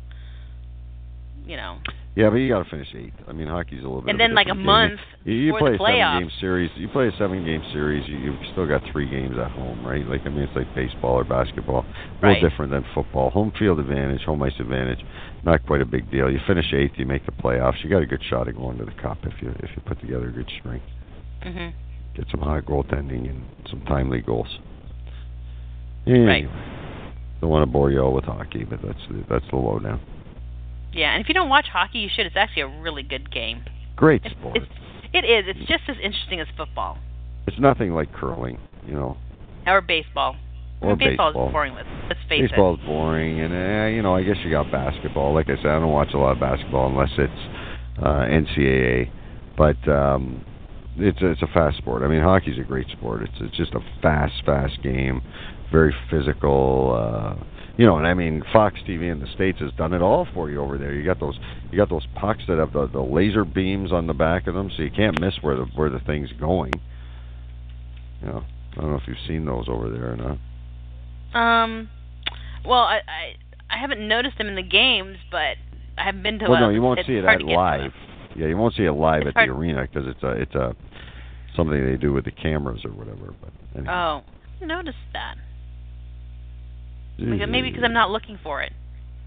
Yeah, but you got to finish 8th. I mean, hockey's a little bit. And then, like a month before the playoffs. You play a 7-game series. You've still got 3 games at home, right? It's like baseball or basketball. A little different than football. Home field advantage, home ice advantage, not quite a big deal. You finish 8th, you make the playoffs. You got a good shot at going to the cup if you put together a good string. Get some high goaltending and some timely goals. Anyway, don't want to bore you all with hockey, but that's the lowdown. Yeah, and if you don't watch hockey, you should. It's actually a really good game. Great sport. It is. It's just as interesting as football. It's nothing like curling, Or baseball. Baseball is boring. Let's face it. Baseball is boring, and I guess you got basketball. Like I said, I don't watch a lot of basketball unless it's NCAA. But it's a fast sport. I mean, hockey's a great sport. It's just a fast game, very physical. And I mean, Fox TV in the States has done it all for you over there. You got those pucks that have the laser beams on the back of them, so you can't miss where the thing's going. I don't know if you've seen those over there or not. Well, I haven't noticed them in the games, but I haven't been to. Well, no, you won't see it live. Yeah, you won't see it live at the arena because it's something they do with the cameras or whatever. But anyway. Oh, I noticed that. Maybe because I'm not looking for it.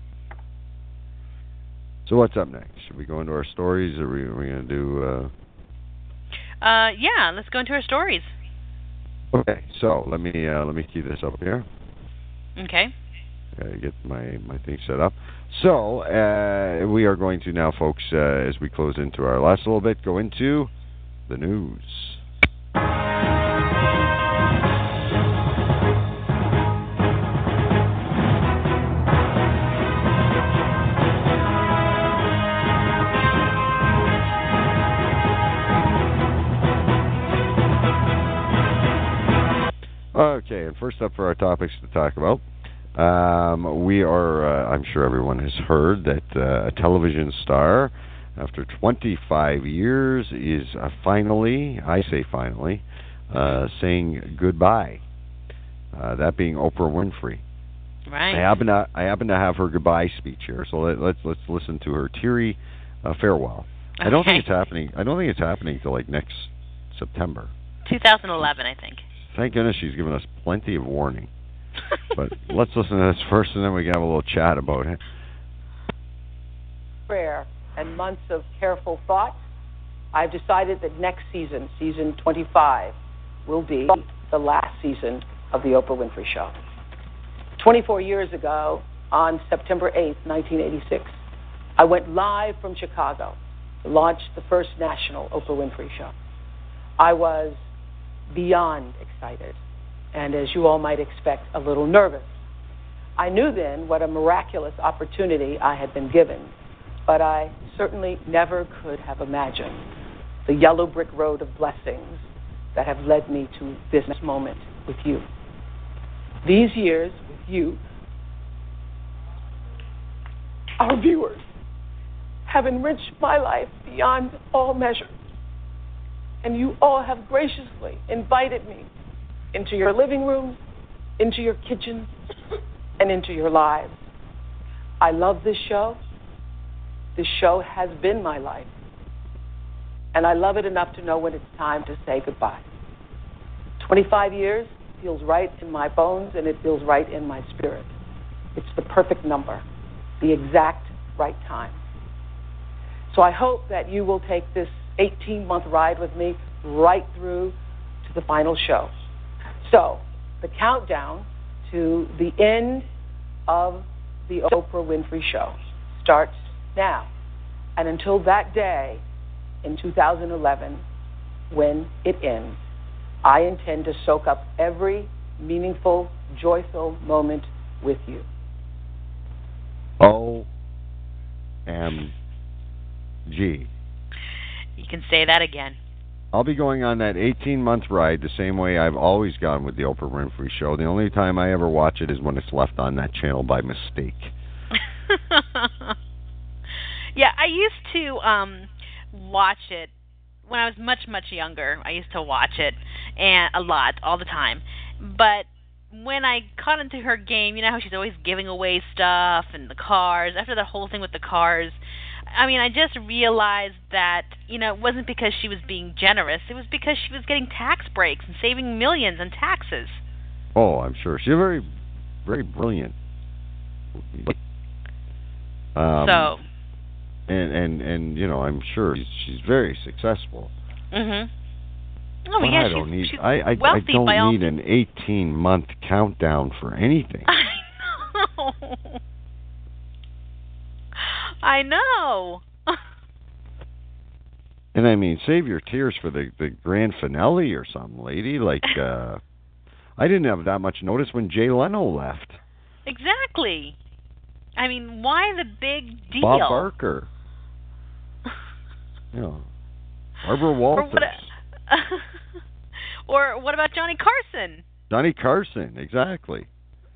So what's up next? Should we go into our stories, or are we going to do... Yeah, let's go into our stories. Okay, so let me key this up here. Okay. Gotta get my thing set up. So, we are going to now, folks, as we close into our last little bit, go into the news. Okay, and first up for our topics to talk about, we are, I'm sure everyone has heard that a television star after 25 years, is finally, I say finally, saying goodbye. That being Oprah Winfrey. Right. I happen to have her goodbye speech here, so let's listen to her teary farewell. Okay. I don't think it's happening till like next September. 2011, I think. Thank goodness she's given us plenty of warning. But let's listen to this first, and then we can have a little chat about it. Prayer and months of careful thought, I've decided that next season, season 25, will be the last season of the Oprah Winfrey Show. 24 years ago, on September 8th, 1986, I went live from Chicago to launch the first national Oprah Winfrey Show. I was beyond excited, and as you all might expect, a little nervous. I knew then what a miraculous opportunity I had been given, but I certainly never could have imagined the yellow brick road of blessings that have led me to this moment with you. These years with you, our viewers, have enriched my life beyond all measure. And you all have graciously invited me into your living rooms, into your kitchens, and into your lives. I love this show. This show has been my life. And I love it enough to know when it's time to say goodbye. 25 years feels right in my bones, and it feels right in my spirit. It's the perfect number, the exact right time. So I hope that you will take this 18-month ride with me right through to the final show. So the countdown to the end of the Oprah Winfrey Show starts now. And until that day in 2011, when it ends, I intend to soak up every meaningful, joyful moment with you. OMG. You can say that again. I'll be going on that 18-month ride the same way I've always gone with the Oprah Winfrey Show. The only time I ever watch it is when it's left on that channel by mistake. Yeah, I used to watch it when I was much, much younger. I used to watch it and a lot, all the time. But when I caught into her game, you know how she's always giving away stuff and the cars, after the whole thing with the cars, I mean, I just realized that, you know, it wasn't because she was being generous. It was because she was getting tax breaks and saving millions in taxes. Oh, I'm sure. She's very, very brilliant. And you know, I'm sure she's very successful. Mhm. Oh but yeah, she's I don't need an 18-month countdown for anything. I know. And I mean, save your tears for the grand finale or something, lady. Like, I didn't have that much notice when Jay Leno left. Exactly. I mean, why the big deal? Bob Barker. You know, Barbara Walters. Or what about Johnny Carson? Johnny Carson, exactly.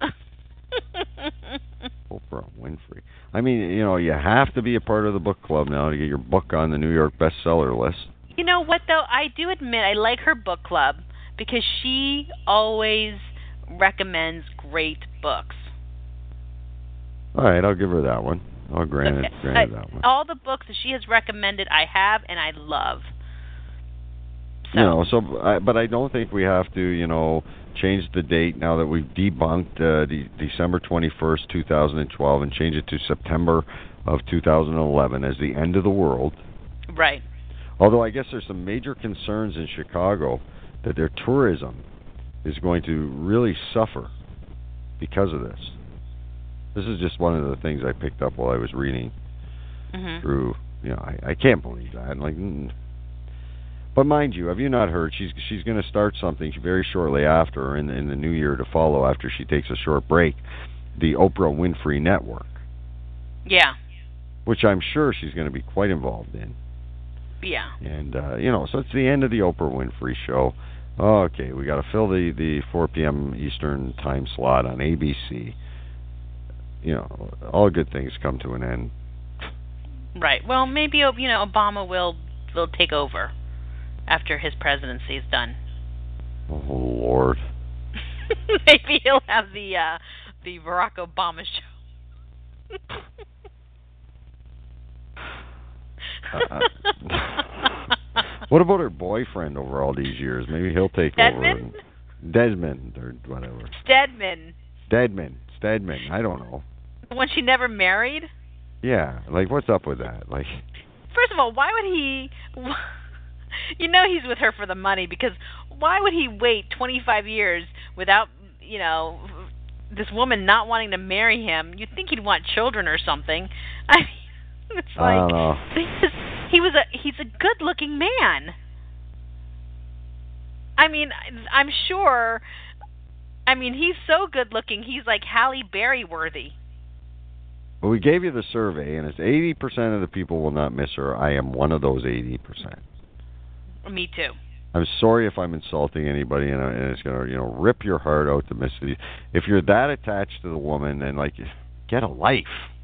Oprah Winfrey. I mean, you know, you have to be a part of the book club now to get your book on the New York bestseller list. You know what, though? I do admit I like her book club because she always recommends great books. All right, I'll give her that one. I'll grant it that one. All the books that she has recommended, I have and I love. So. You know, but I don't think we have to, you know, change the date now that we've debunked December 21st, 2012, and change it to September of 2011 as the end of the world. Right. Although I guess there's some major concerns in Chicago that their tourism is going to really suffer because of this. This is just one of the things I picked up while I was reading through. You know, I can't believe that. Like. But mind you, have you not heard, she's going to start something very shortly after, in the new year to follow, after she takes a short break, the Oprah Winfrey Network. Yeah. Which I'm sure she's going to be quite involved in. Yeah. And, you know, so it's the end of the Oprah Winfrey Show. Okay, we got to fill the 4 p.m. Eastern time slot on ABC. You know, all good things come to an end. Right. Well, maybe Obama will take over after his presidency is done. Oh Lord. Maybe he'll have the Barack Obama show. What about her boyfriend over all these years? Maybe he'll take over. Desmond or whatever. Stedman. I don't know. The one she never married? Yeah, like what's up with that? Like, first of all, why would he? He's with her for the money, because why would he wait 25 years without this woman not wanting to marry him? You'd think he'd want children or something. I mean, it's like, I don't know. He's a good-looking man. I mean, I'm sure. I mean, he's so good-looking. He's like Halle Berry worthy. Well, we gave you the survey, and it's 80% of the people will not miss her. I am one of those 80%. Me too. I'm sorry if I'm insulting anybody, and it's going to rip your heart out to miss it. If you're that attached to the woman, then get a life.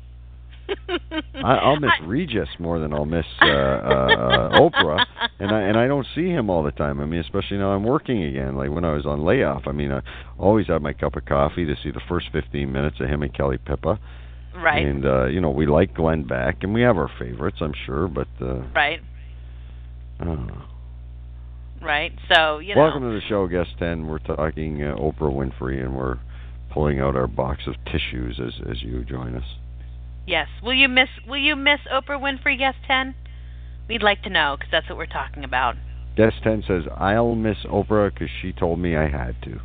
I'll miss Regis more than I'll miss Oprah, and I don't see him all the time. I mean, especially now I'm working again. Like when I was on layoff, I mean, I always have my cup of coffee to see the first 15 minutes of him and Kelly Pippa. Right. And we like Glenn Beck, and we have our favorites, I'm sure, but right. I don't know. Right. So Welcome to the show, guest 10. We're talking Oprah Winfrey, and we're pulling out our box of tissues as you join us. Yes. Will you miss Oprah Winfrey, guest 10? We'd like to know, because that's what we're talking about. Guest 10 says, I'll miss Oprah because she told me I had to.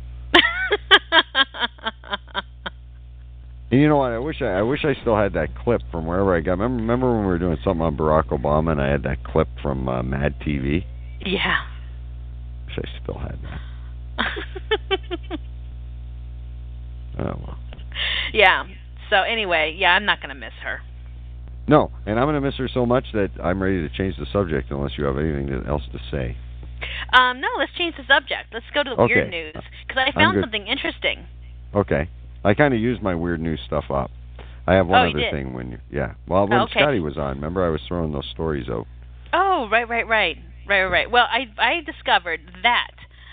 And you know what? I wish I still had that clip from wherever I got. Remember when we were doing something on Barack Obama, and I had that clip from Mad TV? Yeah. Wish I still had that. Oh well. Yeah. So anyway, I'm not going to miss her. No, and I'm going to miss her so much that I'm ready to change the subject unless you have anything else to say. No, let's change the subject. Let's go to the weird news, because I found something interesting. Okay. I kind of used my weird news stuff up. I have one other thing when when Scotty was on, remember I was throwing those stories out. Oh, right. Well, I discovered that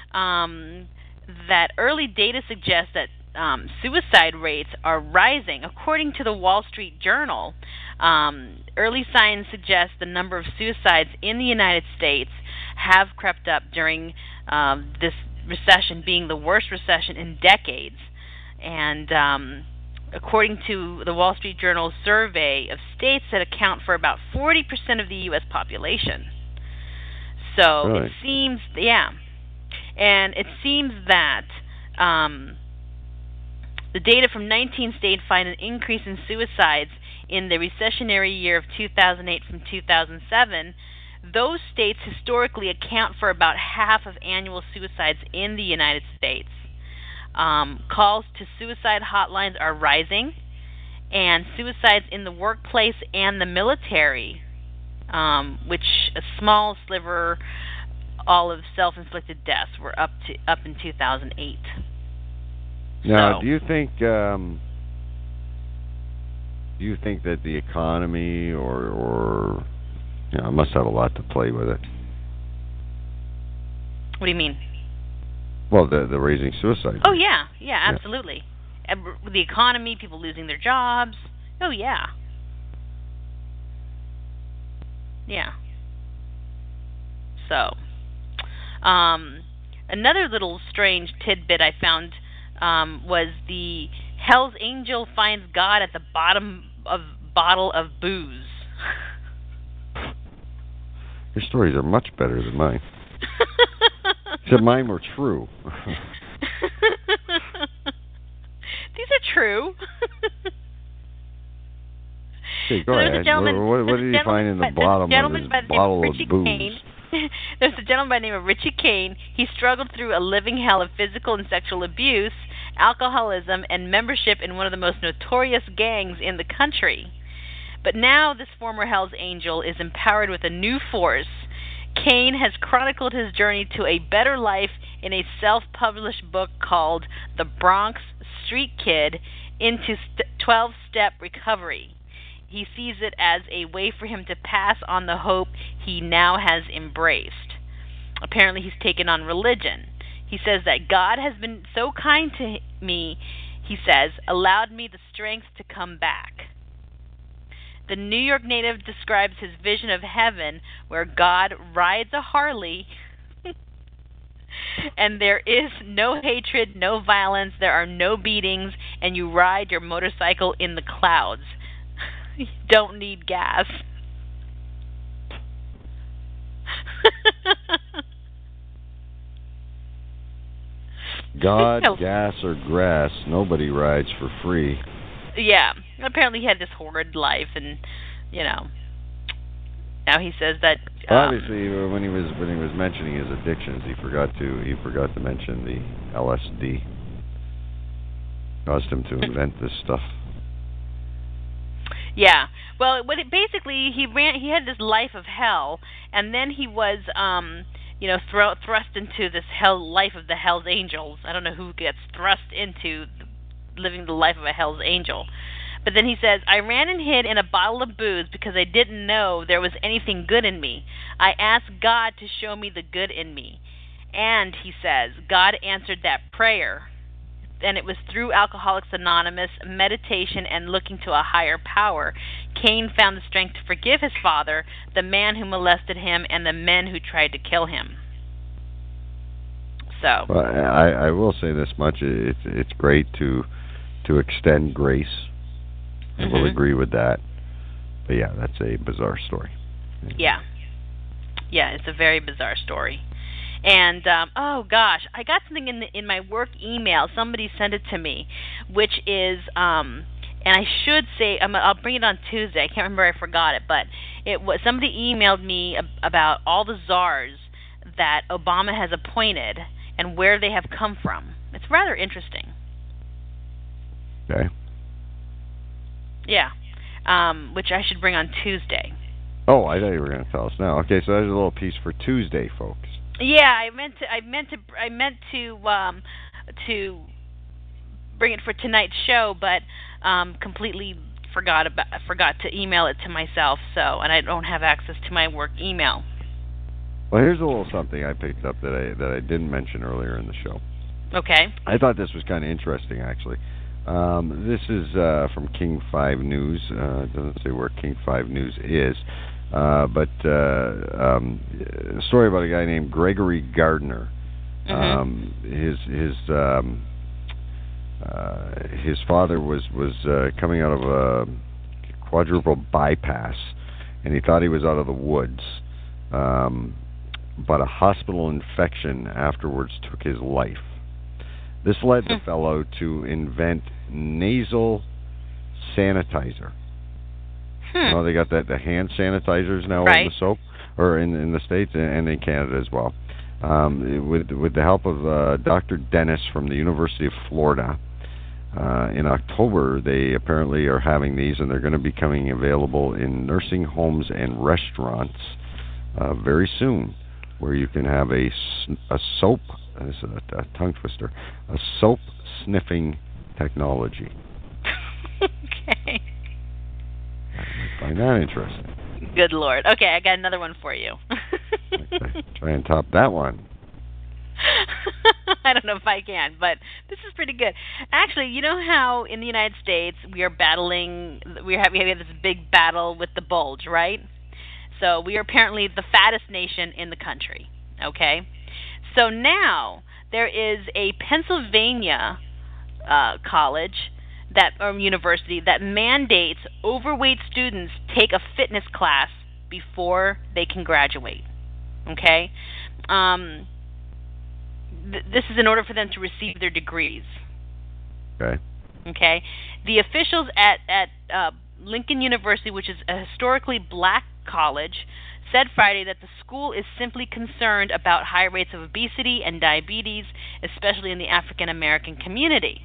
that early data suggests that suicide rates are rising. According to the Wall Street Journal, early signs suggest the number of suicides in the United States have crept up during this recession, being the worst recession in decades. And according to the Wall Street Journal's survey of states that account for about 40% of the U.S. population. So really? It seems, and it seems that the data from 19 states find an increase in suicides in the recessionary year of 2008 from 2007. Those states historically account for about half of annual suicides in the United States. Calls to suicide hotlines are rising, and suicides in the workplace and the military, which a small sliver all of self-inflicted deaths were up in 2008. Now, do you think that the economy or must have a lot to play with it? What do you mean? Well, the raising suicide rate. Oh, yeah, absolutely. The economy, people losing their jobs. Oh, yeah. Yeah. So, another little strange tidbit I found was the Hell's Angel finds God at the bottom of bottle of booze. Your stories are much better than mine. Except mine were true. These are true. Okay, go ahead. What did you find in the bottom of this bottle of booze? There's a gentleman by the name of Richie Kane. He struggled through a living hell of physical and sexual abuse, alcoholism, and membership in one of the most notorious gangs in the country. But now this former Hell's Angel is empowered with a new force. Kane has chronicled his journey to a better life in a self-published book called The Bronx Street Kid into 12-Step Recovery. he sees it as a way for him to pass on the hope he now has embraced. Apparently, he's taken on religion. He says that God has been so kind to me, he says, allowed me the strength to come back. The New York native describes his vision of heaven where God rides a Harley and there is no hatred, no violence, there are no beatings, and you ride your motorcycle in the clouds. You don't need gas. God, gas, or grass, nobody rides for free. Yeah, apparently he had this horrid life, and now he says that. Obviously, when he was mentioning his addictions, he forgot to mention the LSD. Caused him to invent this stuff. Yeah, well, basically he had this life of hell, and then he was thrust into this life of the Hell's Angels. I don't know who gets thrust into living the life of a Hell's Angel. But then he says, I ran and hid in a bottle of booze because I didn't know there was anything good in me. I asked God to show me the good in me. And, he says, God answered that prayer. And it was through Alcoholics Anonymous, meditation, and looking to a higher power, Cain found the strength to forgive his father, the man who molested him, and the men who tried to kill him. So, well, I will say this much: it's great to extend grace. I will agree with that. But yeah, that's a bizarre story. Yeah, it's a very bizarre story. And oh gosh, I got something in my work email. Somebody sent it to me, which is and I should say I'll bring it on Tuesday. I can't remember, I forgot it, but it was somebody emailed me about all the czars that Obama has appointed and where they have come from. It's rather interesting. Okay. Yeah, which I should bring on Tuesday. Oh, I thought you were going to tell us now. Okay, so there's a little piece for Tuesday, folks. Yeah, I meant to bring it for tonight's show, but completely forgot to email it to myself. And I don't have access to my work email. Well, here's a little something I picked up that I didn't mention earlier in the show. Okay. I thought this was kind of interesting, actually. This is from King 5 News. It doesn't say where King 5 News is. But a story about a guy named Gregory Gardner. His father was coming out of a quadruple bypass, and he thought he was out of the woods. But a hospital infection afterwards took his life. This led the fellow to invent nasal sanitizer. You know, they got the hand sanitizers now in the soap, or in the States and in Canada as well. With the help of Dr. Dennis from the University of Florida, in October they apparently are having these, and they're going to be coming available in nursing homes and restaurants very soon, where you can have a soap, this is a tongue twister, a soap sniffing technology. Okay. I find that interesting. Good Lord. Okay, I got another one for you. Try and top that one. I don't know if I can, but this is pretty good. Actually, you know how in the United States we have this big battle with the bulge, right? So we are apparently the fattest nation in the country, okay? So now there is a Pennsylvania college or university that mandates overweight students take a fitness class before they can graduate, okay? This is in order for them to receive their degrees. Okay. Okay. The officials at Lincoln University, which is a historically black college, said Friday that the school is simply concerned about high rates of obesity and diabetes, especially in the African American community.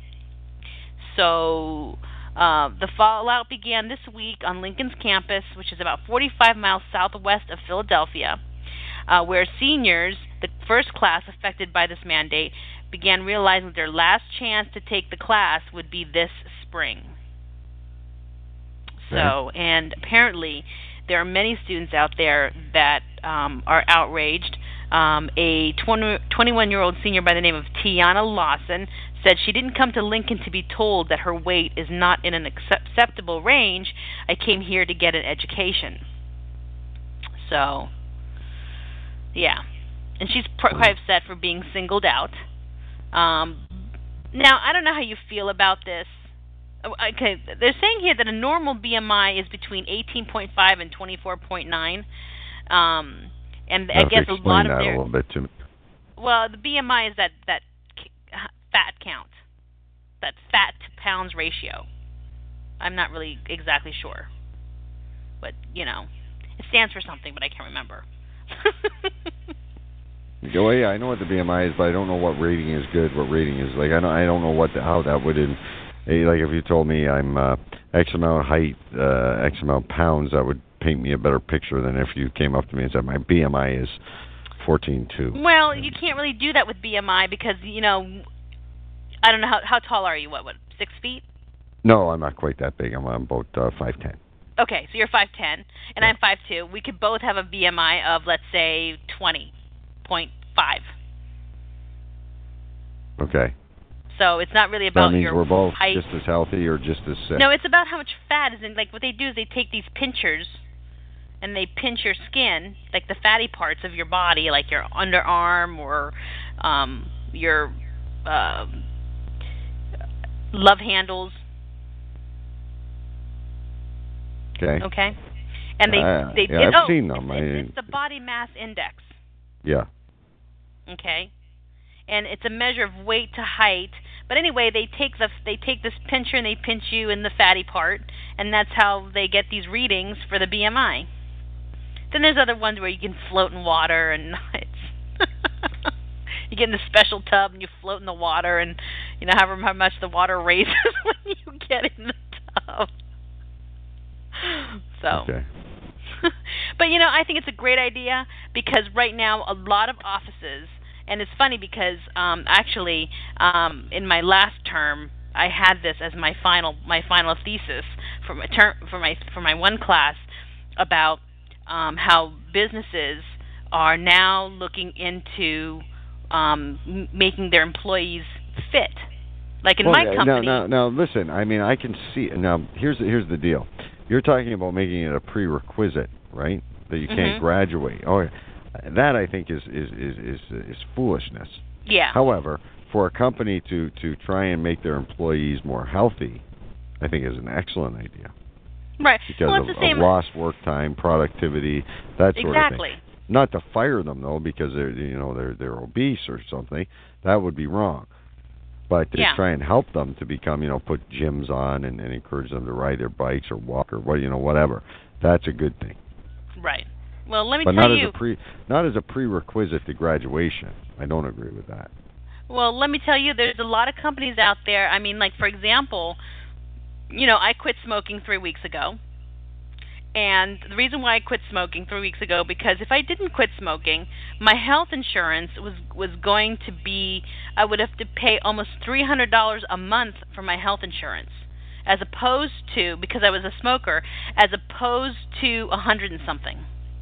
So the fallout began this week on Lincoln's campus, which is about 45 miles southwest of Philadelphia, where seniors, the first class affected by this mandate, began realizing that their last chance to take the class would be this spring. So, and apparently there are many students out there that are outraged. A 21-year-old senior by the name of Tiana Lawson said she didn't come to Lincoln to be told that her weight is not in an acceptable range. I came here to get an education. So, yeah. And she's quite upset for being singled out. Now, I don't know how you feel about this. Okay, they're saying here that a normal BMI is between 18.5 and 24.9. And I guess a lot of their... a little bit to me. Well, the BMI is that fat count. That fat to pounds ratio. I'm not really exactly sure. But, it stands for something, but I can't remember. Well, yeah, I know what the BMI is, but I don't know what rating is good, what rating is like. I don't know how that would like if you told me I'm X amount height, X amount pounds, that would paint me a better picture than if you came up to me and said my BMI is 14.2. Well, you can't really do that with BMI because I don't know how tall are you? What 6 feet? No, I'm not quite that big. I'm about 5'10". Okay, so you're 5'10", and I'm 5'2". We could both have a BMI of, let's say, 20.5. Okay. So it's not really about that means your we're both height. Just as healthy or just as sick? No, it's about how much fat is in. Like what they do is they take these pinchers, and they pinch your skin, like the fatty parts of your body, like your underarm or your love handles. Okay. Okay. And I've seen them. It's the body mass index. Yeah. Okay. And it's a measure of weight to height. But anyway, they take this pincher and they pinch you in the fatty part, and that's how they get these readings for the BMI. Then there's other ones where you can float in water, and it's you get in a special tub and you float in the water, and however much the water raises when you get in the tub. So. Okay. But I think it's a great idea because right now a lot of offices. And it's funny because actually, in my last term, I had this as my final thesis for my one class about how businesses are now looking into making their employees fit. Like in my company. Now, listen. I mean, I can see. Now, here's the deal. You're talking about making it a prerequisite, right? That you can't graduate. Oh. That I think is foolishness. Yeah. However, for a company to try and make their employees more healthy, I think is an excellent idea. Right. Because well, it's the same. Of lost work time, productivity, that sort exactly. of thing. Not to fire them though, because they're obese or something. That would be wrong. But to try and help them to become, put gyms on and encourage them to ride their bikes or walk or whatever. That's a good thing. Right. Well, let me tell you. Not as a prerequisite to graduation. I don't agree with that. Well, let me tell you, there's a lot of companies out there. I mean, like, for example, I quit smoking 3 weeks ago. And the reason why I quit smoking 3 weeks ago, because if I didn't quit smoking, my health insurance was going to be, I would have to pay almost $300 a month for my health insurance, as opposed to, because I was a smoker, as opposed to $100 and something.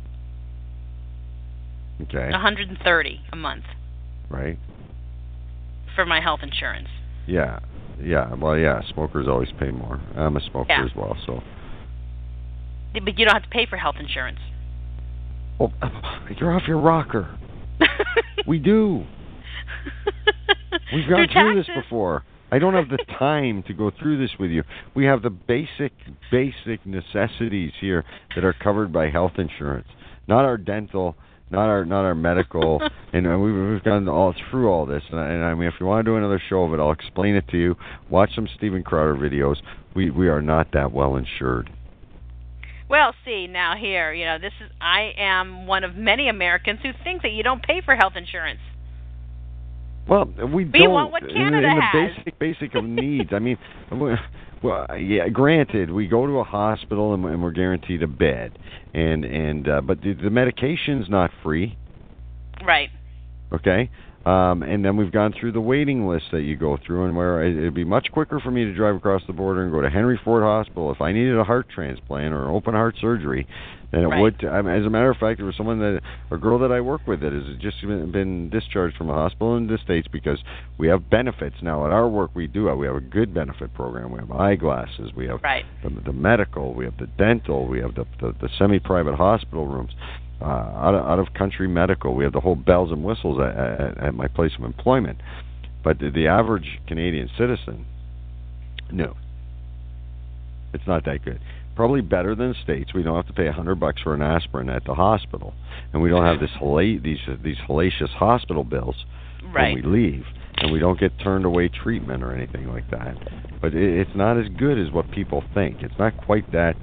Okay. $130 a month. Right. For my health insurance. Yeah. Well, yeah. Smokers always pay more. I'm a smoker as well, so. But you don't have to pay for health insurance. Well, you're off your rocker. We do. We've gone through this before. I don't have the time to go through this with you. We have the basic necessities here that are covered by health insurance, not our dental. Not our medical, and we've gone through all this. And I mean, if you want to do another show of it, I'll explain it to you. Watch some Steven Crowder videos. We are not that well insured. Well, see now here, I am one of many Americans who think that you don't pay for health insurance. Well, we but don't. You want what Canada in has. The basic of needs. I mean, well, yeah. Granted, we go to a hospital and we're guaranteed a bed, but the medication's not free. Right. Okay. And then we've gone through the waiting list that you go through, and where it'd be much quicker for me to drive across the border and go to Henry Ford Hospital if I needed a heart transplant or open heart surgery than it would. As a matter of fact, there was a girl that I work with that has just been discharged from a hospital in the States because we have benefits now at our work. We have a good benefit program. We have eyeglasses. We have the medical. We have the dental. We have the semi-private hospital rooms. Out of country medical. We have the whole bells and whistles at my place of employment. But the average Canadian citizen, no, it's not that good. Probably better than the States. We don't have to pay $100 for an aspirin at the hospital, and we don't have these hellacious hospital bills when we leave, and we don't get turned away treatment or anything like that. But it's not as good as what people think. It's not quite that.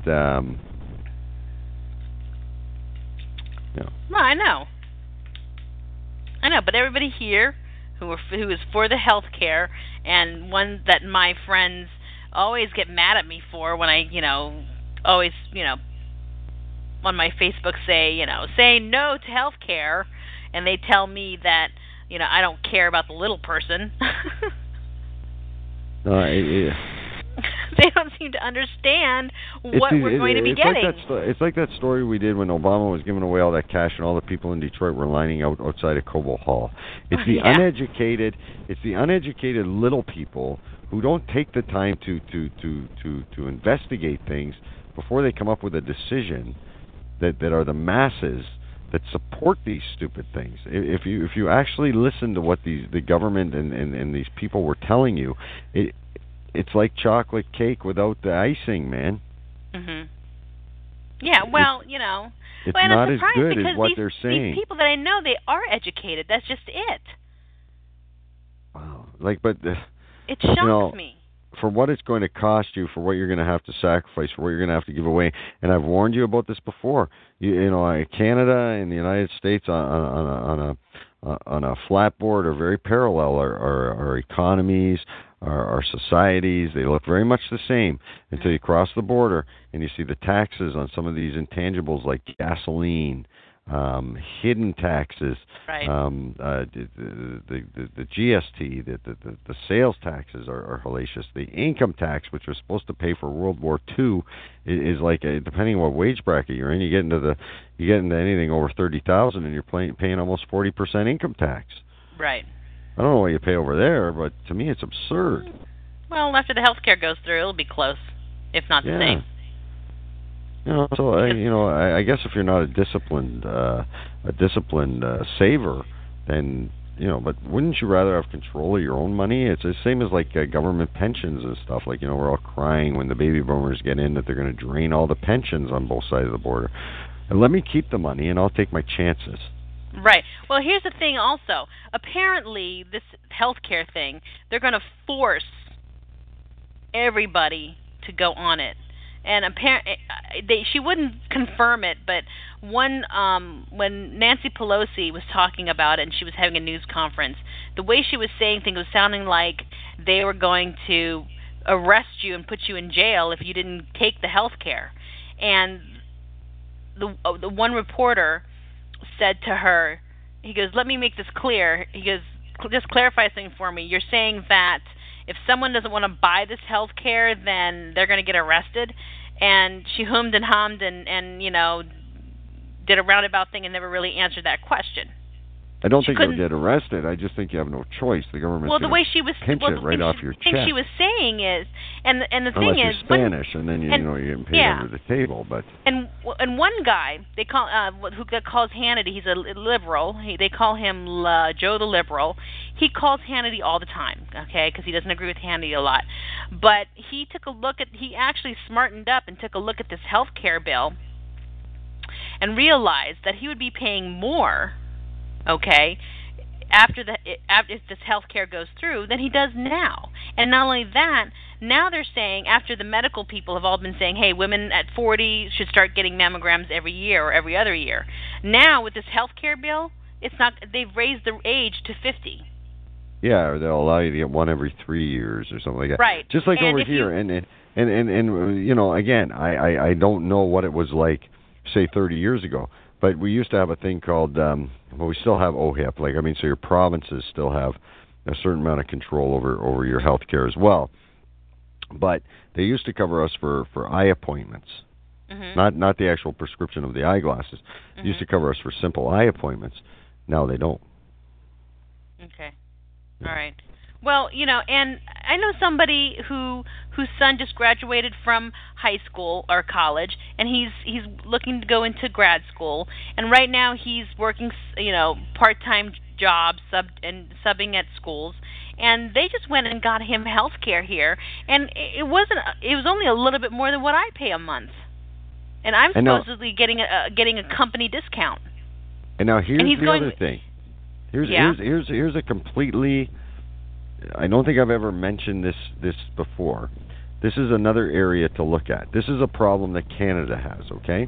No, I know, but everybody here who is for the health care, and one that my friends always get mad at me for when I, always, on my Facebook say no to health care, and they tell me that, I don't care about the little person. They don't seem to understand what we're going to be getting. It's like that story we did when Obama was giving away all that cash and all the people in Detroit were lining out outside of Cobo Hall. It's the uneducated. It's the uneducated little people who don't take the time to investigate things before they come up with a decision that are the masses that support these stupid things. If you actually listen to what the government and these people were telling you, it's like chocolate cake without the icing, man. Mhm. Yeah, well, it's not as good as what they're saying. These people that I know, they are educated. That's just it. Wow. It shocks me. For what it's going to cost you, for what you're going to have to sacrifice, for what you're going to have to give away, and I've warned you about this before. Canada and the United States on a flat board are very parallel. Our economies, our societies, they look very much the same until you cross the border and you see the taxes on some of these intangibles like gasoline, hidden taxes, the GST, the sales taxes are hellacious. The income tax, which was supposed to pay for World War II, is like depending on what wage bracket you're in, you get into anything over 30,000, and you're paying almost 40% income tax. Right. I don't know what you pay over there, but to me it's absurd. Well, after the health care goes through, it'll be close, if not the same. I guess if you're not a disciplined saver, then but wouldn't you rather have control of your own money? It's the same as like government pensions and stuff. Like we're all crying when the baby boomers get in that they're going to drain all the pensions on both sides of the border. And let me keep the money, and I'll take my chances. Right. Well, here's the thing also. Apparently, this healthcare thing, they're going to force everybody to go on it. And she wouldn't confirm it, but when Nancy Pelosi was talking about it and she was having a news conference, the way she was saying things was sounding like they were going to arrest you and put you in jail if you didn't take the health care. And the one reporter said to her, he goes, "Let me make this clear." He goes, "Just clarify something for me. You're saying that if someone doesn't want to buy this health care, then they're going to get arrested?" And she hummed and hummed and did a roundabout thing and never really answered that question. I don't think you'll get arrested. I just think you have no choice. The government's the way she was pinch it right off your check. The thing she was saying is, and the unless thing you're is, Spanish, and then you're getting paid under the table. But and one guy they call who calls Hannity, he's a liberal. They call him Joe the Liberal. He calls Hannity all the time, okay, because he doesn't agree with Hannity a lot. But he actually smartened up and took a look at this health care bill, and realized that he would be paying more. Okay, if this health care goes through, than he does now. And not only that, now they're saying, after the medical people have all been saying, hey, women at 40 should start getting mammograms every year or every other year. Now with this health care bill, they've raised the age to 50. Yeah, or they'll allow you to get one every 3 years or something like that. Right. Just like over here, and again, I don't know what it was like, say 30 years ago. But we used to have a thing called But we still have OHIP. So your provinces still have a certain amount of control over your health care as well. But they used to cover us for eye appointments, not the actual prescription of the eyeglasses. They used to cover us for simple eye appointments. Now they don't. Okay. All right. Well, and I know somebody whose son just graduated from high school or college, and he's looking to go into grad school, and right now he's working, part-time jobs, subbing at schools, and they just went and got him health care here, and it was only a little bit more than what I pay a month, and I'm supposedly getting a company discount. And now here's the other thing. Here's a completely. I don't think I've ever mentioned this before. This is another area to look at. This is a problem that Canada has. Okay.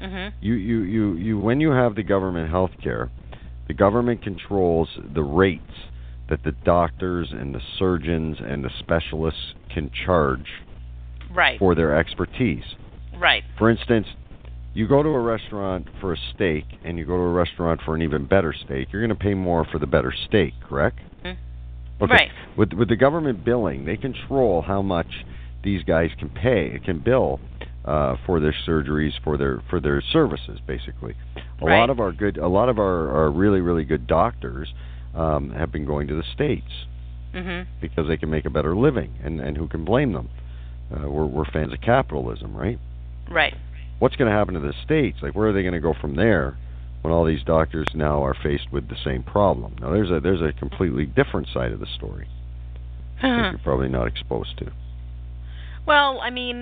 You when you have the government health care, the government controls the rates that the doctors and the surgeons and the specialists can charge for their expertise. Right. For instance, you go to a restaurant for a steak and you go to a restaurant for an even better steak, you're going to pay more for the better steak, correct? Okay. Right. With the government billing, they control how much these guys can bill for their surgeries, for their services, basically. A lot of our really, really good doctors have been going to the States because they can make a better living, and who can blame them? We're fans of capitalism, right? Right. What's going to happen to the States? Where are they going to go from there when all these doctors now are faced with the same problem? Now, there's a completely different side of the story that you're probably not exposed to. Well,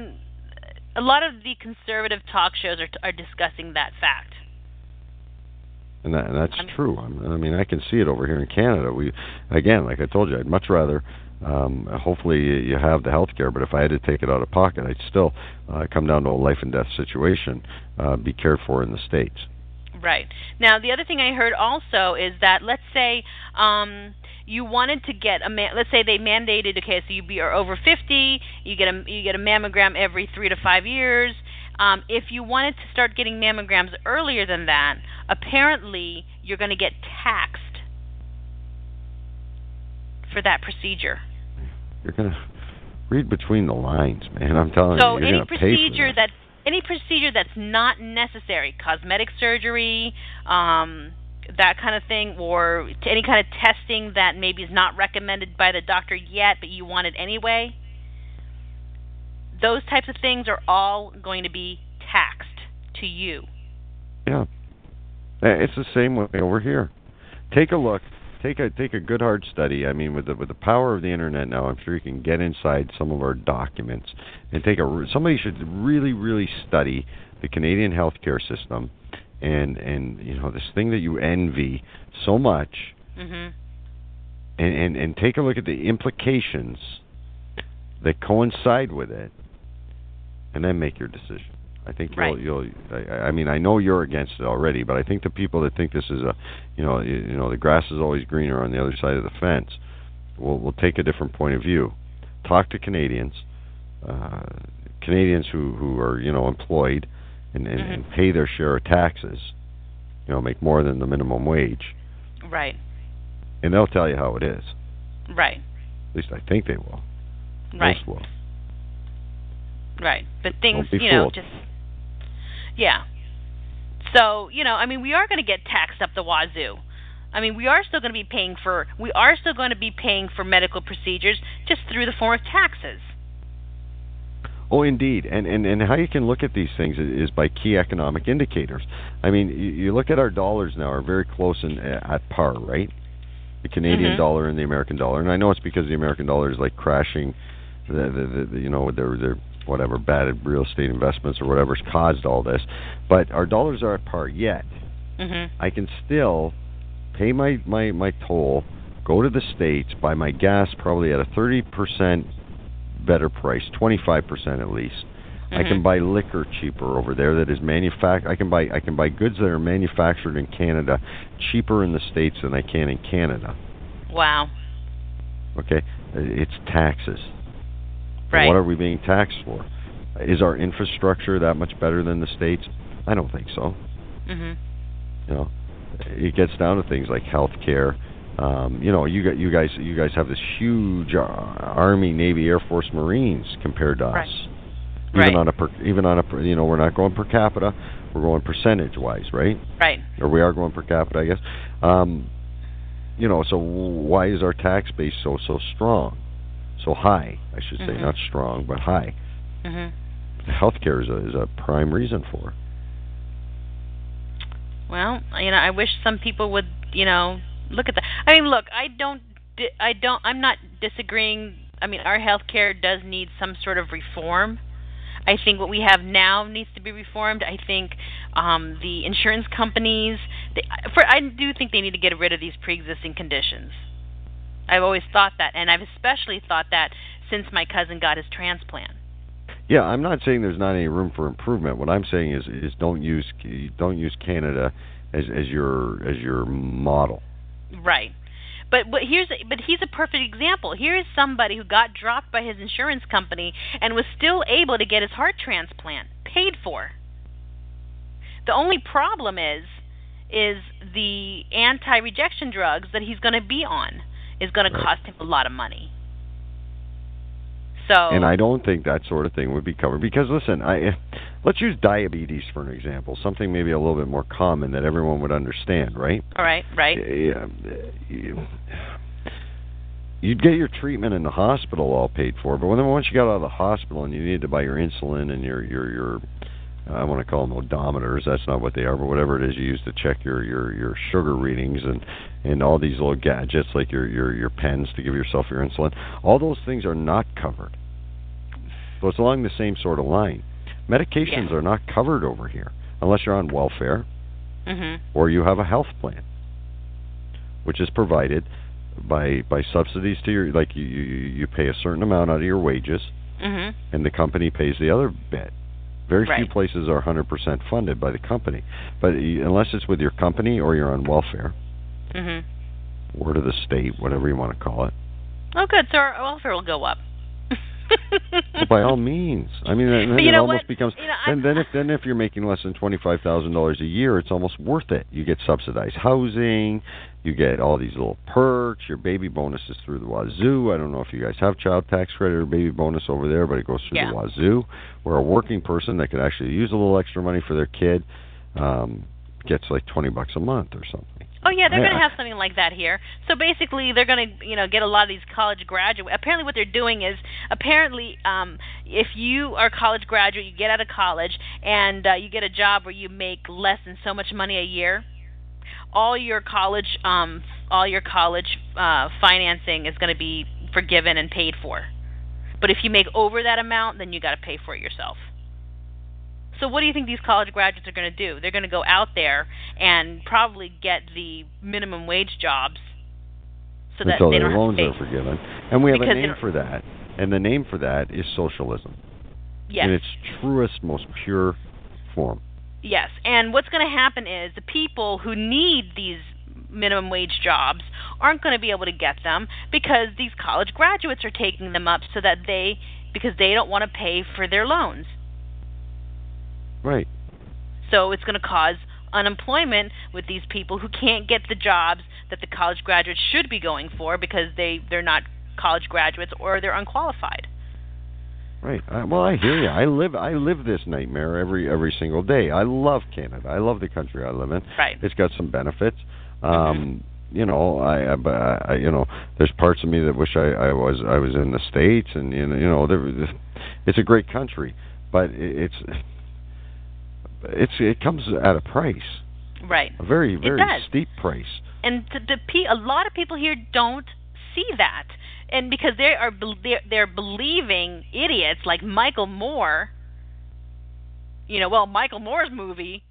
a lot of the conservative talk shows are discussing that fact. And that's true. I can see it over here in Canada. Again, like I told you, I'd much rather. Hopefully you have the health care, but if I had to take it out of pocket, I'd still come down to a life and death situation, be cared for in the States. Right. Now, the other thing I heard also is that, let's say you wanted to get let's say they mandated, okay, so you are over 50, you get a mammogram every 3 to 5 years. If you wanted to start getting mammograms earlier than that, apparently you're going to get taxed for that procedure. You're going to read between the lines, man. I'm telling you. So any procedure that's not necessary, cosmetic surgery, that kind of thing, or any kind of testing that maybe is not recommended by the doctor yet, but you want it anyway, those types of things are all going to be taxed to you. Yeah. It's the same way over here. Take a look. Take a good hard study. With the power of the internet now, I'm sure you can get inside some of our documents and somebody should really, really study the Canadian healthcare system and this thing that you envy so much, and take a look at the implications that coincide with it, and then make your decision. I think I know you're against it already, but I think the people that think this is the grass is always greener on the other side of the fence, will take a different point of view. Talk to Canadians who are employed and pay their share of taxes, make more than the minimum wage. Right. And they'll tell you how it is. Right. At least I think they will. Right. Most will. Right. But things, Don't be fooled. Yeah. So, we are going to get taxed up the wazoo. We are still going to be paying for medical procedures just through the form of taxes. Oh, indeed. And how you can look at these things is by key economic indicators. You look at our dollars now are very close at par, right? The Canadian dollar and the American dollar. And I know it's because the American dollar is crashing with their whatever bad real estate investments or whatever's caused all this, but our dollars are at par yet. I can still pay my toll, go to the States, buy my gas probably at a 30% better price, 25% at least. I can buy liquor cheaper over there that is manufactured. I can buy goods that are manufactured in Canada cheaper in the States than I can in Canada. Wow. Okay, it's taxes. Right. What are we being taxed for? Is our infrastructure that much better than the States? I don't think so. it gets down to things like health care. You guys have this huge Army, Navy, Air Force, Marines compared to us. Right. Even on a we're not going per capita, we're going percentage wise, right? Right. Or we are going per capita, I guess. So why is our tax base so strong, so high? I should say, not strong, but high. The healthcare is a prime reason for it. Well, I wish some people would, look at that. I mean, look, I'm not disagreeing. I mean, our healthcare does need some sort of reform. I think what we have now needs to be reformed. I think the insurance companies, I do think they need to get rid of these pre-existing conditions. I've always thought that, and I've especially thought that since my cousin got his transplant. Yeah, I'm not saying there's not any room for improvement. What I'm saying is don't use Canada as your model. Right. But he's a perfect example. Here is somebody who got dropped by his insurance company and was still able to get his heart transplant paid for. The only problem is the anti-rejection drugs that he's going to be on is going to cost him a lot of money. So. And I don't think that sort of thing would be covered because listen, let's use diabetes for an example, something maybe a little bit more common that everyone would understand, right? All right, right. You'd get your treatment in the hospital all paid for, but once you got out of the hospital and you needed to buy your insulin and your I want to call them odometers, that's not what they are, but whatever it is you use to check your sugar readings and all these little gadgets like your pens to give yourself your insulin, all those things are not covered. So it's along the same sort of line. Medications are not covered over here unless you're on welfare or you have a health plan, which is provided by subsidies to your, like you pay a certain amount out of your wages and the company pays the other bit. Very few places are 100% funded by the company, but unless it's with your company or you're on welfare or to the state, whatever you want to call it. Oh, good. So our welfare will go up. Well, by all means. I mean, then it almost becomes. Then if you're making less than $25,000 a year, it's almost worth it. You get subsidized housing, you get all these little perks. Your baby bonus is through the wazoo. I don't know if you guys have child tax credit or baby bonus over there, but it goes through the wazoo. Where a working person that could actually use a little extra money for their kid gets like $20 a month or something. Oh yeah, they're going to have something like that here. So basically, they're going to, get a lot of these college graduates. Apparently, what they're doing is, if you are a college graduate, you get out of college and you get a job where you make less than so much money a year, all your college financing is going to be forgiven and paid for. But if you make over that amount, then you got to pay for it yourself. So what do you think these college graduates are going to do? They're going to go out there and probably get the minimum wage jobs so that until they their don't loans are forgiven. And we have a name for that. And the name for that is socialism. Yes. In its truest, most pure form. Yes. And what's going to happen is the people who need these minimum wage jobs aren't going to be able to get them because these college graduates are taking them up because they don't want to pay for their loans. Right. So it's going to cause unemployment with these people who can't get the jobs that the college graduates should be going for because they're not college graduates or they're unqualified. Right. Well, I hear you. I live this nightmare every single day. I love Canada. I love the country I live in. Right. It's got some benefits. There's parts of me that wish I was in the States, and it's a great country, but it comes at a price. Right. A very, very steep price. And a lot of people here don't see that. And because they're believing idiots like Michael Moore. Michael Moore's movie.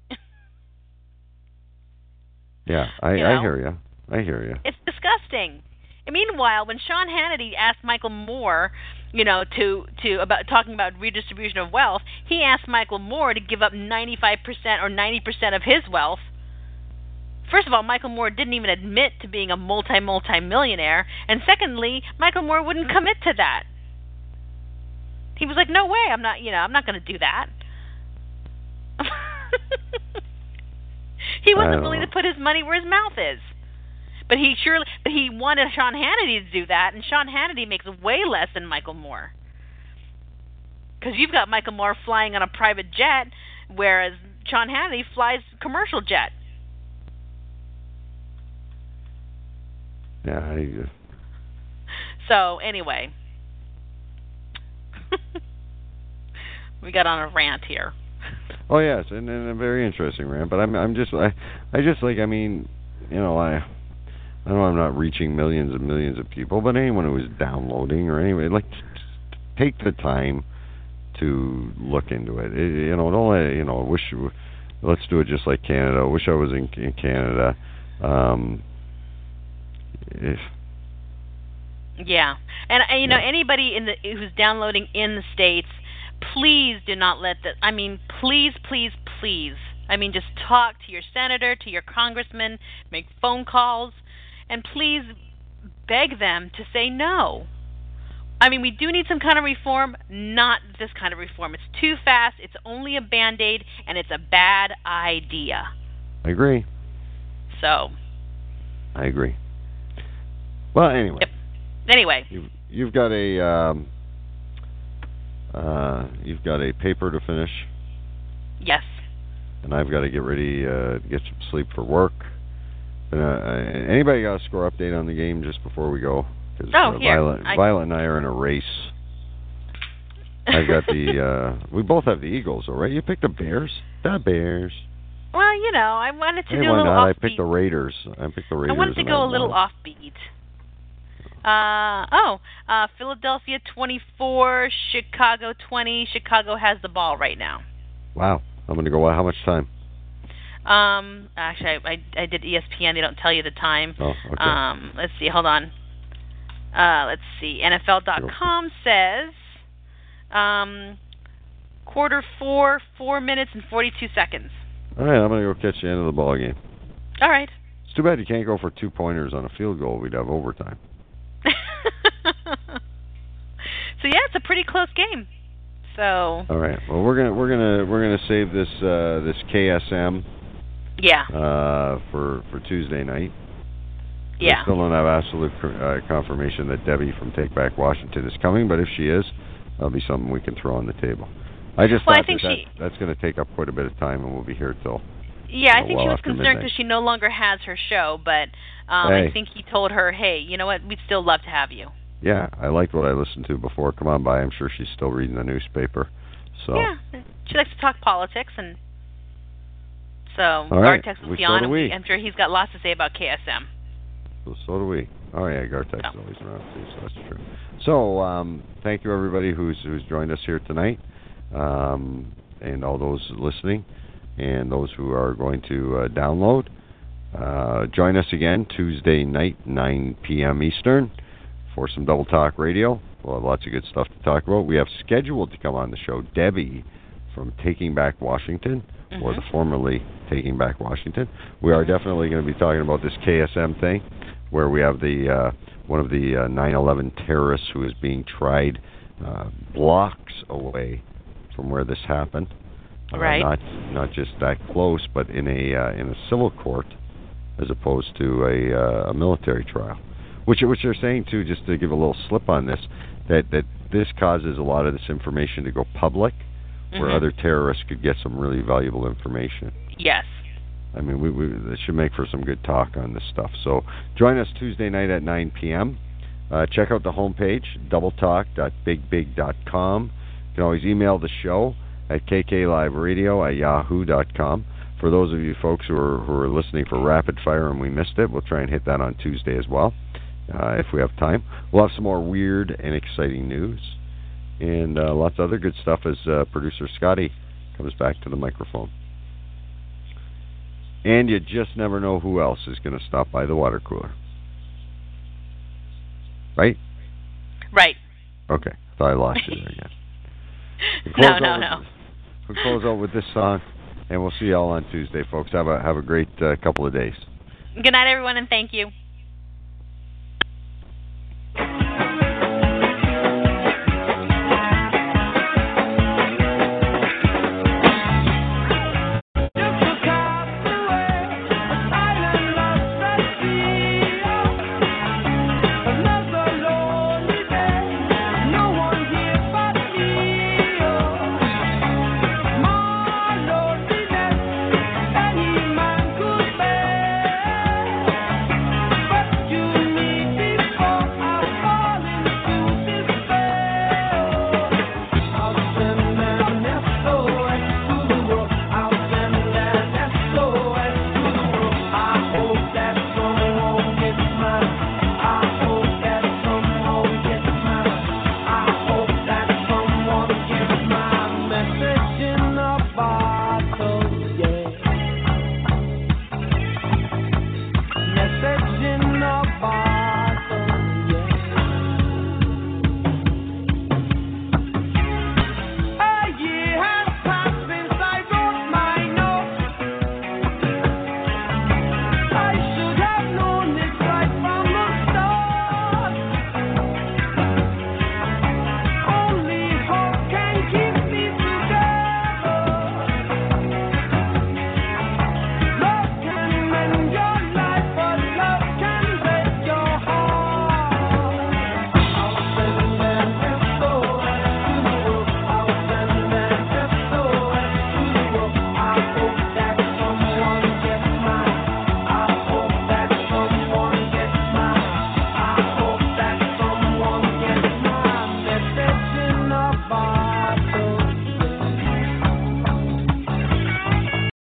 Yeah, I hear you. I hear you. It's disgusting. And meanwhile, when Sean Hannity asked Michael Moore, about talking about redistribution of wealth, he asked Michael Moore to give up 95% or 90% of his wealth. First of all, Michael Moore didn't even admit to being a multi-millionaire, and secondly, Michael Moore wouldn't commit to that. He was like, "No way, I'm not going to do that." He wasn't willing to put his money where his mouth is. But he wanted Sean Hannity to do that, and Sean Hannity makes way less than Michael Moore. Because you've got Michael Moore flying on a private jet, whereas Sean Hannity flies commercial jet. Yeah. So anyway, we got on a rant here. Oh yes, and a very interesting rant. But I mean, you know, I know I'm not reaching millions and millions of people, but anyone who is downloading or anyway, like, take the time to look into it. You know, don't let, you know. Let's do it just like Canada. I wish I was in Canada. Yeah, and you know, anybody who's downloading in the States, please do not let the. I mean, please. I mean, just talk to your senator, to your congressman, make phone calls, and please beg them to say no. I mean, we do need some kind of reform, not this kind of reform. It's too fast, it's only a Band-Aid, and it's a bad idea. I agree. So. I agree. Well, anyway. Yep. Anyway. You've got a paper to finish. Yes. And I've got to get ready to get some sleep for work. Anybody got a score update on the game just before we go? Violet and I are in a race. I've got we both have the Eagles, all right? You picked the Bears? The Bears. Well, you know, I wanted to do a little not? offbeat. I picked the Raiders. I wanted to go a little offbeat. Philadelphia 24, Chicago 20. Chicago has the ball right now. Wow. I'm going to go, how much time? Actually, I did ESPN. They don't tell you the time. Oh, okay. Let's see. Hold on. Let's see. NFL.com says quarter 4, 4 minutes and 42 seconds. All right, I'm going to go catch the end of the ball game. All right. It's too bad you can't go for 2-pointers on a field goal. We'd have overtime. So yeah, it's a pretty close game. So. All right. Well, we're gonna save this KSM. Yeah. For Tuesday night. Yeah. I still don't have absolute confirmation that Debbie from Take Back Washington is coming, but if she is, that'll be something we can throw on the table. I just thought that's going to take up quite a bit of time, and we'll be here till. Yeah, I think she was concerned because she no longer has her show, but I think he told her, hey, you know what, we'd still love to have you. Yeah, I liked what I listened to before. Come on by. I'm sure she's still reading the newspaper. So. Yeah, she likes to talk politics, and so right. Gartex will be on, and I'm sure he's got lots to say about KSM. So do we. Oh, yeah, Gartex is always around, too, so that's true. So, thank you, everybody who's joined us here tonight, and all those listening, and those who are going to download. Join us again Tuesday night, 9 p.m. Eastern, for some Double Talk Radio. We'll have lots of good stuff to talk about. We have scheduled to come on the show Debbie from Taking Back Washington, or the formerly Taking Back Washington. We are definitely going to be talking about this KSM thing, where we have the one of the 9/11 terrorists who is being tried blocks away from where this happened. Right. Not just that close, but in a civil court, as opposed to a military trial. Which they're saying too, just to give a little slip on this, that this causes a lot of this information to go public, where other terrorists could get some really valuable information. Yes. I mean, it should make for some good talk on this stuff. So join us Tuesday night at 9 p.m. Check out the homepage, doubletalk.bigbig.com. You can always email the show at kkliveradio@yahoo.com. For those of you folks who are listening for rapid fire and we missed it, we'll try and hit that on Tuesday as well, if we have time. We'll have some more weird and exciting news, and lots of other good stuff as producer Scotty comes back to the microphone. And you just never know who else is going to stop by the water cooler. Right? Right. Okay. Thought I lost you there again. No. We'll close out with this song, and we'll see you all on Tuesday, folks. Have a great couple of days. Good night, everyone, and thank you.